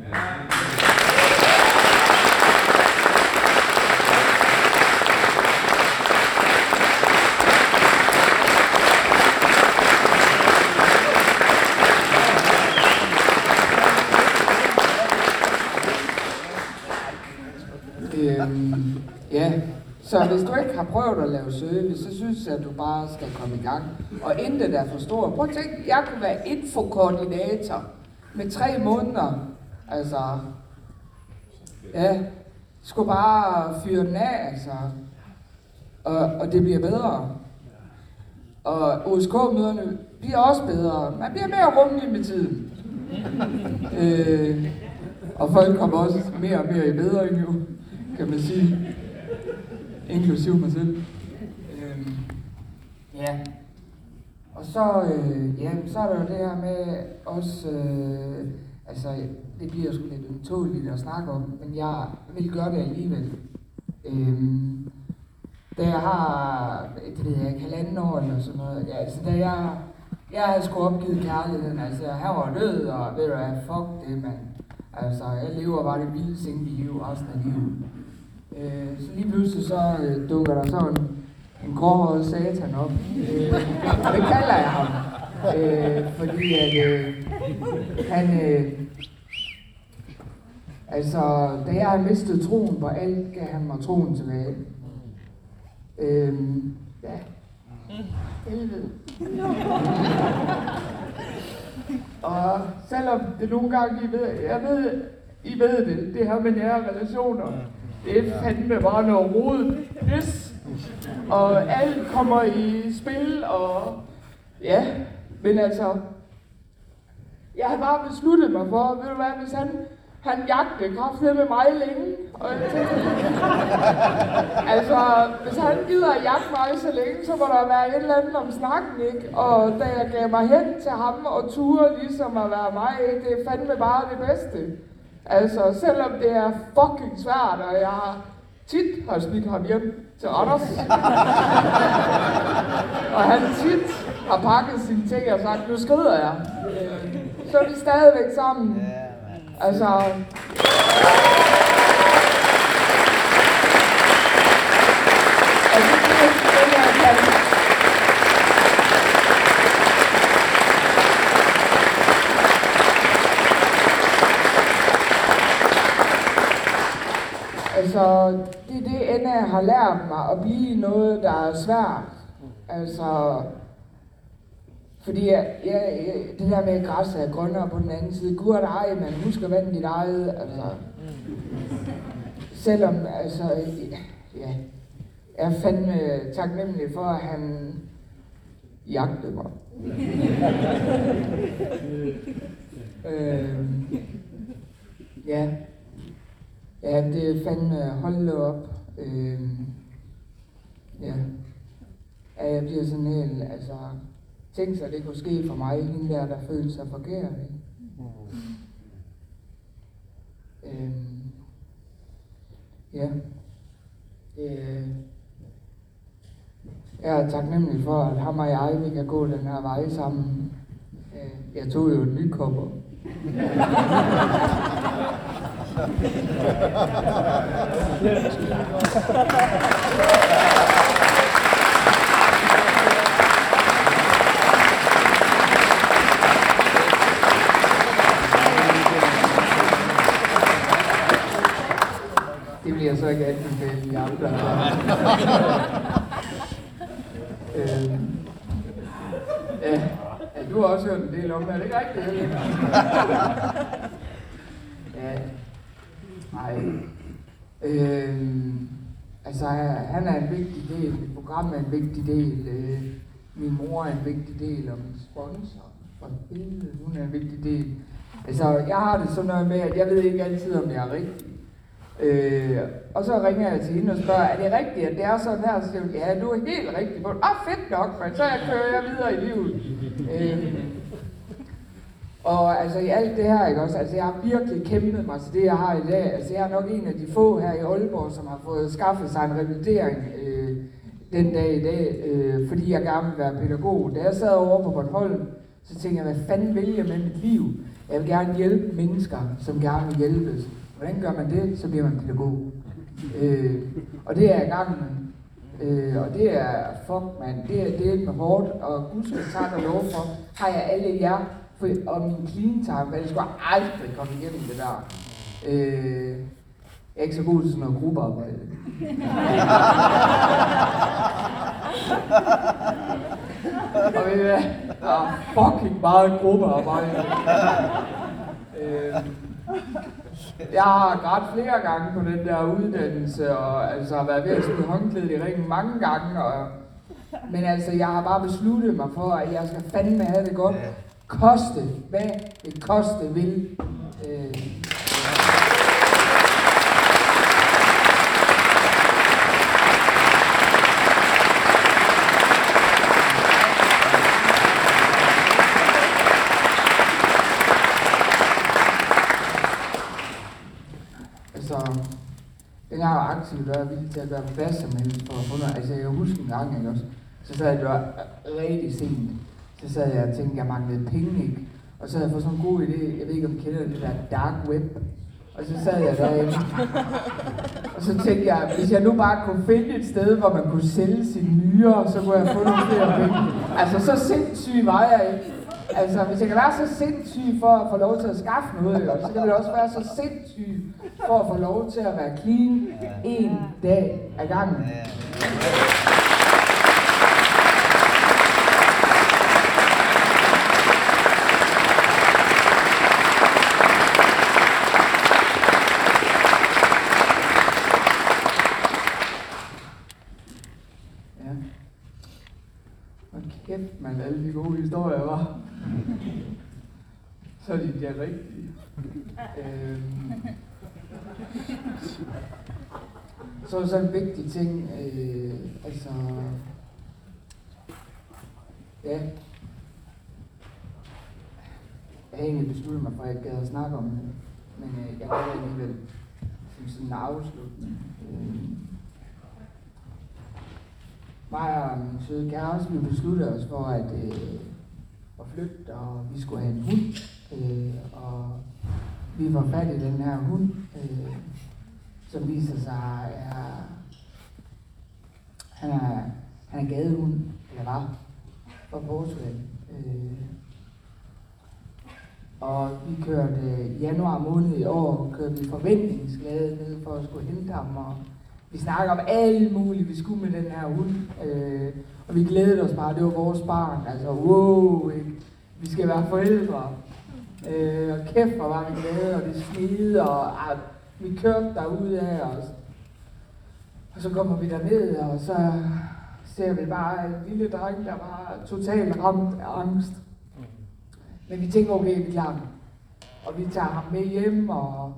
Så hvis du ikke har prøvet at lave service, så synes jeg, at du bare skal komme i gang. Og intet er for stort. Prøv at tænke, jeg kunne være infokoordinator med 3 måneder. Skulle bare fyre den af, Og det bliver bedre. Og OSK-møderne bliver også bedre. Man bliver mere rummelig med tiden. Og folk kommer også mere og mere i bedring jo, kan man sige. Inklusiv mig selv. Og så er der jo det her med også, det bliver sgu lidt utåligt at snakke om, men jeg vil gøre det alligevel. Da jeg har, det ved jeg ikke, 1,5 år eller sådan noget, da jeg havde sgu opgivet kærligheden, han var død, og ved du hvad, fuck det, mand. Jeg lever bare det vilde single-liv resten af livet. Så lige pludselig så dukker der sådan en gråhåret satan op. Og det kalder jeg ham. Fordi at da jeg havde mistet troen på alt, gav han mig troen tilbage. Helvede. Og selvom det nogle gange, I ved det her med nære relationer, det er fandme bare noget rod. Yes. Og alt kommer i spil, og men jeg har bare besluttet mig for, ved du hvad, hvis han jagtede kraftedeme med mig længe, og jeg tænkte, hvis han gider at jagte mig så længe, så må der være et eller andet om snakken, ikke? Og da jeg gav mig hen til ham og turde ligesom at være mig, det er fandme bare det bedste. Selvom det er fucking svært, og jeg tit har smidt ham hjem til Anders. Og han tit har pakket sine ting og sagt, nu skrider jeg. Så er vi stadigvæk sammen. Det er det, Anna har lært mig, at blive noget, der er svært. Fordi det der med græsset er grønnere på den anden side. Gud er dig, man husker vand dit eget. Selvom, jeg er fandme taknemmelig for, at han jagtede mig. Ja, det er fandme, hold det op. Jeg bliver sådan helt, tænk sig, det kunne ske for mig, hende der følte sig forkert. Ja. Jeg er taknemmelig for, at ham og jeg, vi kan gå den her vej sammen. Jeg tog jo et nykopper. Det bliver så ikke anbefalet i andre. Ja, du har også hørt en del om det, er det ikke rigtigt? Ja, nej. Altså, han er en vigtig del, mit program er en vigtig del, min mor er en vigtig del, og min sponsor for billedet, hun er en vigtig del. Altså, jeg har det sådan noget med, at jeg ved ikke altid, om jeg er rigtig. Og så ringer jeg til hende og spørger, er det rigtigt, at det er sådan her? Så siger hun, ja, du er helt rigtig på det. Fedt nok, men så kører jeg videre i livet. Og altså i alt det her, ikke også? Altså jeg har virkelig kæmpet mig til det, jeg har i dag. Altså jeg er nok en af de få her i Aalborg, som har fået skaffet sig en revalidering den dag i dag, fordi jeg gerne vil være pædagog. Da jeg sad over på Bornholm, så tænkte jeg, hvad fanden vil jeg med mit liv? Jeg vil gerne hjælpe mennesker, som gerne vil hjælpes. Hvordan gør man det? Så bliver man pædagog. Og det er jeg i gang med. Og det er, fuck man, det er med hårdt, og Gud skal tak og lov for, har jeg alle jer, og min clean time, for jeg skulle aldrig komme igennem det der. Jeg er ikke så god til sådan noget gruppearbejde. Og ved I hvad? Der er fucking meget gruppearbejde. Jeg har grædt flere gange på den der uddannelse, og altså har været ved at smide håndklædet i ringen mange gange. Men altså, jeg har bare besluttet mig for, at jeg skal fandme have det godt. Koste, hvad det koste vil. Altså, den har jo aktivt været villig til at gøre hvad som helst for at få noget. Altså, jeg husker en gang, ikke også? Så sad jeg rigtig sent. Så sad jeg og tænkte, at jeg manglede penge, ikke? Og så havde jeg fået sådan en god idé, jeg ved ikke om I kender det der dark web. Og så sad jeg derinde. Og så tænkte jeg, hvis jeg nu bare kunne finde et sted, hvor man kunne sælge sine nyrer, så kunne jeg få nogle flere penge. Altså, så sindssyg var jeg ikke. Altså, hvis jeg kan være så sindssyg for at få lov til at skaffe noget, så kan det også være så sindssyg for at få lov til at være clean en dag ad gangen. Kæft, man, alle de gode historier, var. Så er de der rigtige. Så er det sådan en vigtig ting, altså, ja, jeg har egentlig besluttet mig for, at jeg ikke gad at snakke om det, men jeg gør det alligevel som sådan en afslutning. Mig og min søde kæreste, vi besluttede os for at flytte, og vi skulle have en hund. Og vi var fat i den her hund, som viser sig, han er gadehund, eller var, fra Portugal. Og vi kørte i januar måned i år, kørte vi forventningsglade ned for at skulle hente ham, og vi snakker om alt muligt, vi skulle med den her hund, og vi glædede os bare, det var vores barn, altså wow, ikke? Vi skal være forældre, og kæft hvor var vi glade, og det snede, og vi kørte derudad, og så kommer vi derned, og så ser vi bare en lille dreng, der var totalt ramt af angst. Men vi tænker, okay, vi klarer det. Og vi tager ham med hjem, og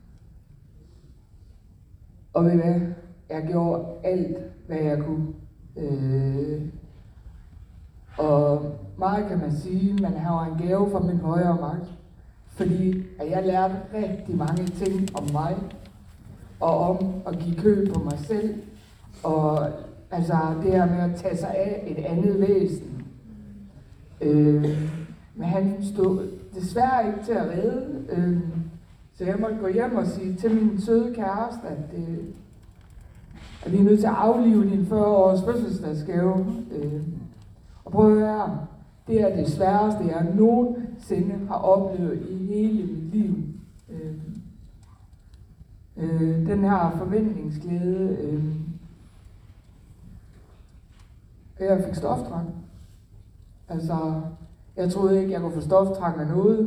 ved I hvad? Jeg gjorde alt, hvad jeg kunne. Og meget kan man sige, men han var en gave fra min højere magt. Fordi at jeg lærte rigtig mange ting om mig. og om at give køb på mig selv, og altså det her med at tage sig af et andet væsen. Men han stod desværre ikke til at redde, så jeg måtte gå hjem og sige til min søde kæreste, at vi er nødt til at aflive din 40-års fødselsdagsgave. Og prøv at høre, det er det sværeste, jeg nogensinde har oplevet i hele mit liv. Den her forventningsglæde. Jeg fik stofdrang. Altså, jeg troede ikke, jeg kunne få stofdrang af noget.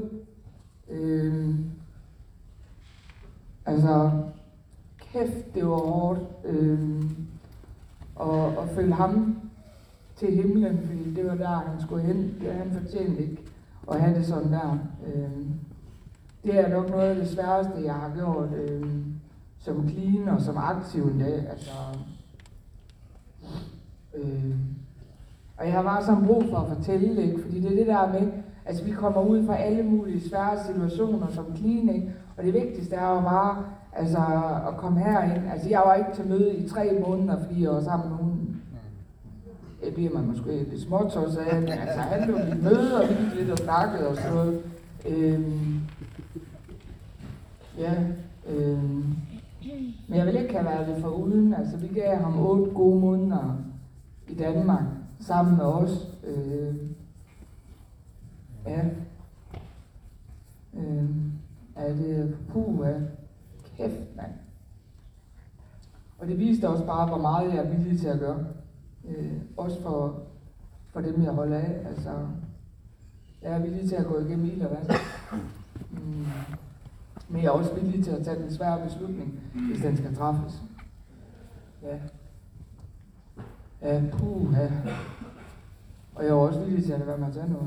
Altså, kæft, det var hårdt. Og følge ham til himlen, fordi det var der, han skulle hen. Det han fortjente ikke at have det sådan der. Det er nok noget af det sværeste, jeg har gjort som clean og som aktiv en dag. Altså, og jeg har bare sådan brug for at fortælle det, ikke? Fordi det er det der med, altså vi kommer ud fra alle mulige svære situationer som clean, ikke? Og det vigtigste er jo bare altså, at komme herind. Altså jeg var ikke til møde i 3 måneder, fordi jeg var sammen med hunden. Det bliver man måske lidt småtås af, men altså han blev mit møde, og vi gik lidt og snakkede og sådan noget. Men jeg vil ikke have været det foruden. Altså vi gav ham 8 gode måneder i Danmark sammen med os. Det er kæft, mand. Og det viste også bare, hvor meget jeg er villig til at gøre. Også for dem, jeg holder af. Altså, jeg er villig til at gå igennem ild og vand. Men jeg er også villig til at tage den svære beslutning, hvis den skal træffes. Og jeg er også villig til at lade være med at tage noget.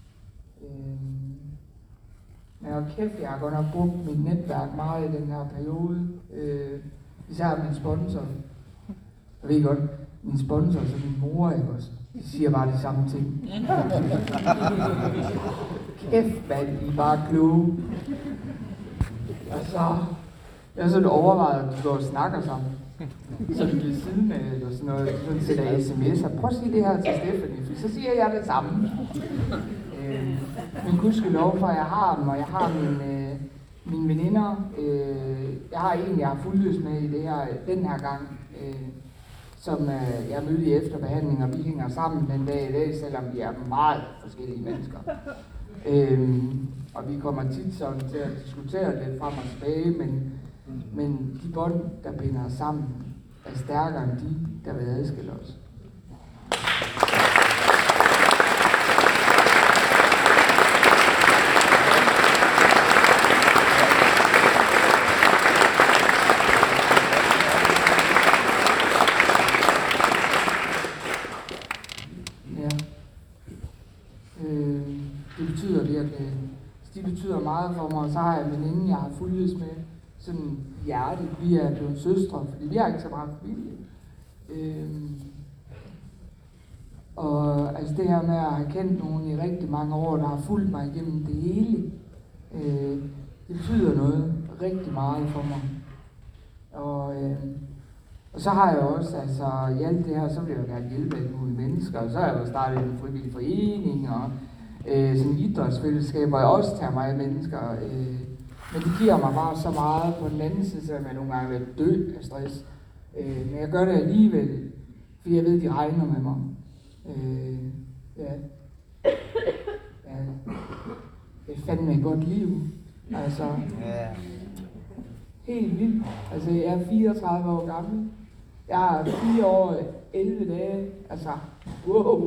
Men hold kæft, jeg har godt nok brugt mit netværk meget i den her periode. Især min sponsor. Jeg ved godt, min sponsor og min mor, ikke også? De siger bare de samme ting. Kæft, hvad de er bare kloge. Altså, jeg har sådan overvejet, at de går og snakker sammen. Så vi bliver siddende eller sådan noget, sådan sætter sms'er. Prøv at sige det her til Stephanie, for så siger jeg det samme. Men gudskelov for, at jeg har dem, og jeg har mine veninder. Jeg har en, jeg har fuldløst med i den her gang, som jeg mødte i efterbehandling, og vi hænger sammen den dag i dag, selvom vi er meget forskellige mennesker. Og vi kommer tit sådan til at diskutere lidt frem og tilbage, men de bånd, der binder os sammen, er stærkere end de, der vil adskille os. Det betyder meget for mig, og så har jeg en veninde, jeg har fulgtes med sådan hjertet. Vi er blevet søstre, fordi vi har ikke så meget familie. Og altså det her med at have kendt nogen i rigtig mange år, der har fulgt mig igennem det hele, det betyder noget rigtig meget for mig. Og så har jeg også, altså i alt det her, så vil jeg gerne hjælpe alle mulige mennesker, og så har jeg jo startet en frivillig forening, og sådan idrætsfællesskab, hvor jeg også tager mig af mennesker. Men det giver mig bare så meget på den anden side, selvom jeg nogle gange vil dø af stress. Men jeg gør det alligevel, fordi jeg ved, de regner med mig. Det er fandme et godt liv. Altså, helt vildt. Altså, jeg er 34 år gammel. Jeg er 4 år 11 dage. Altså, wow.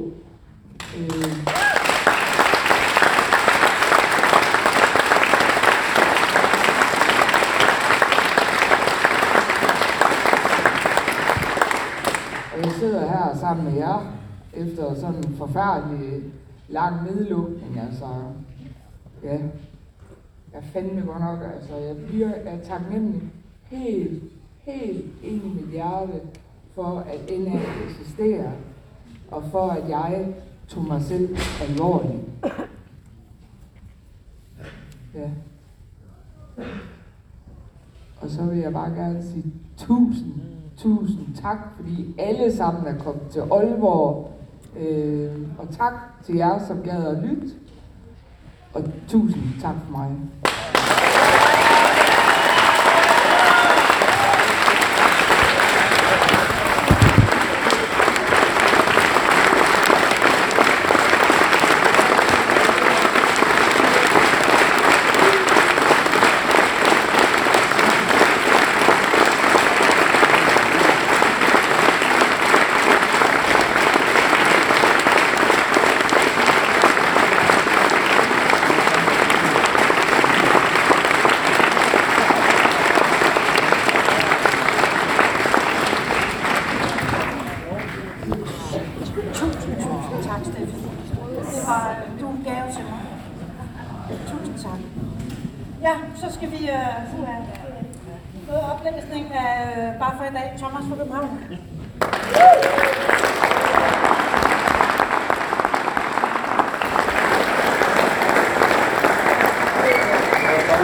Jeg sidder her sammen med jer, efter sådan en forfærdelig lang nedlukning, altså, ja, jeg fandme godt nok, altså, jeg er taknemmelig helt ind i mit hjerte, for at NA eksisterer, og for at jeg tog mig selv alvorligt. Ja. Og så vil jeg bare gerne sige tusind tak, fordi alle sammen er kommet til Aalborg. Og tak til jer, som gad at lytte. Og tusind tak for mig. Tak, Steffen. Det var du en gave til mig. Tusind tak. Ja, så skal vi noget oplæsning af Bare for i dag. Thomas fra København.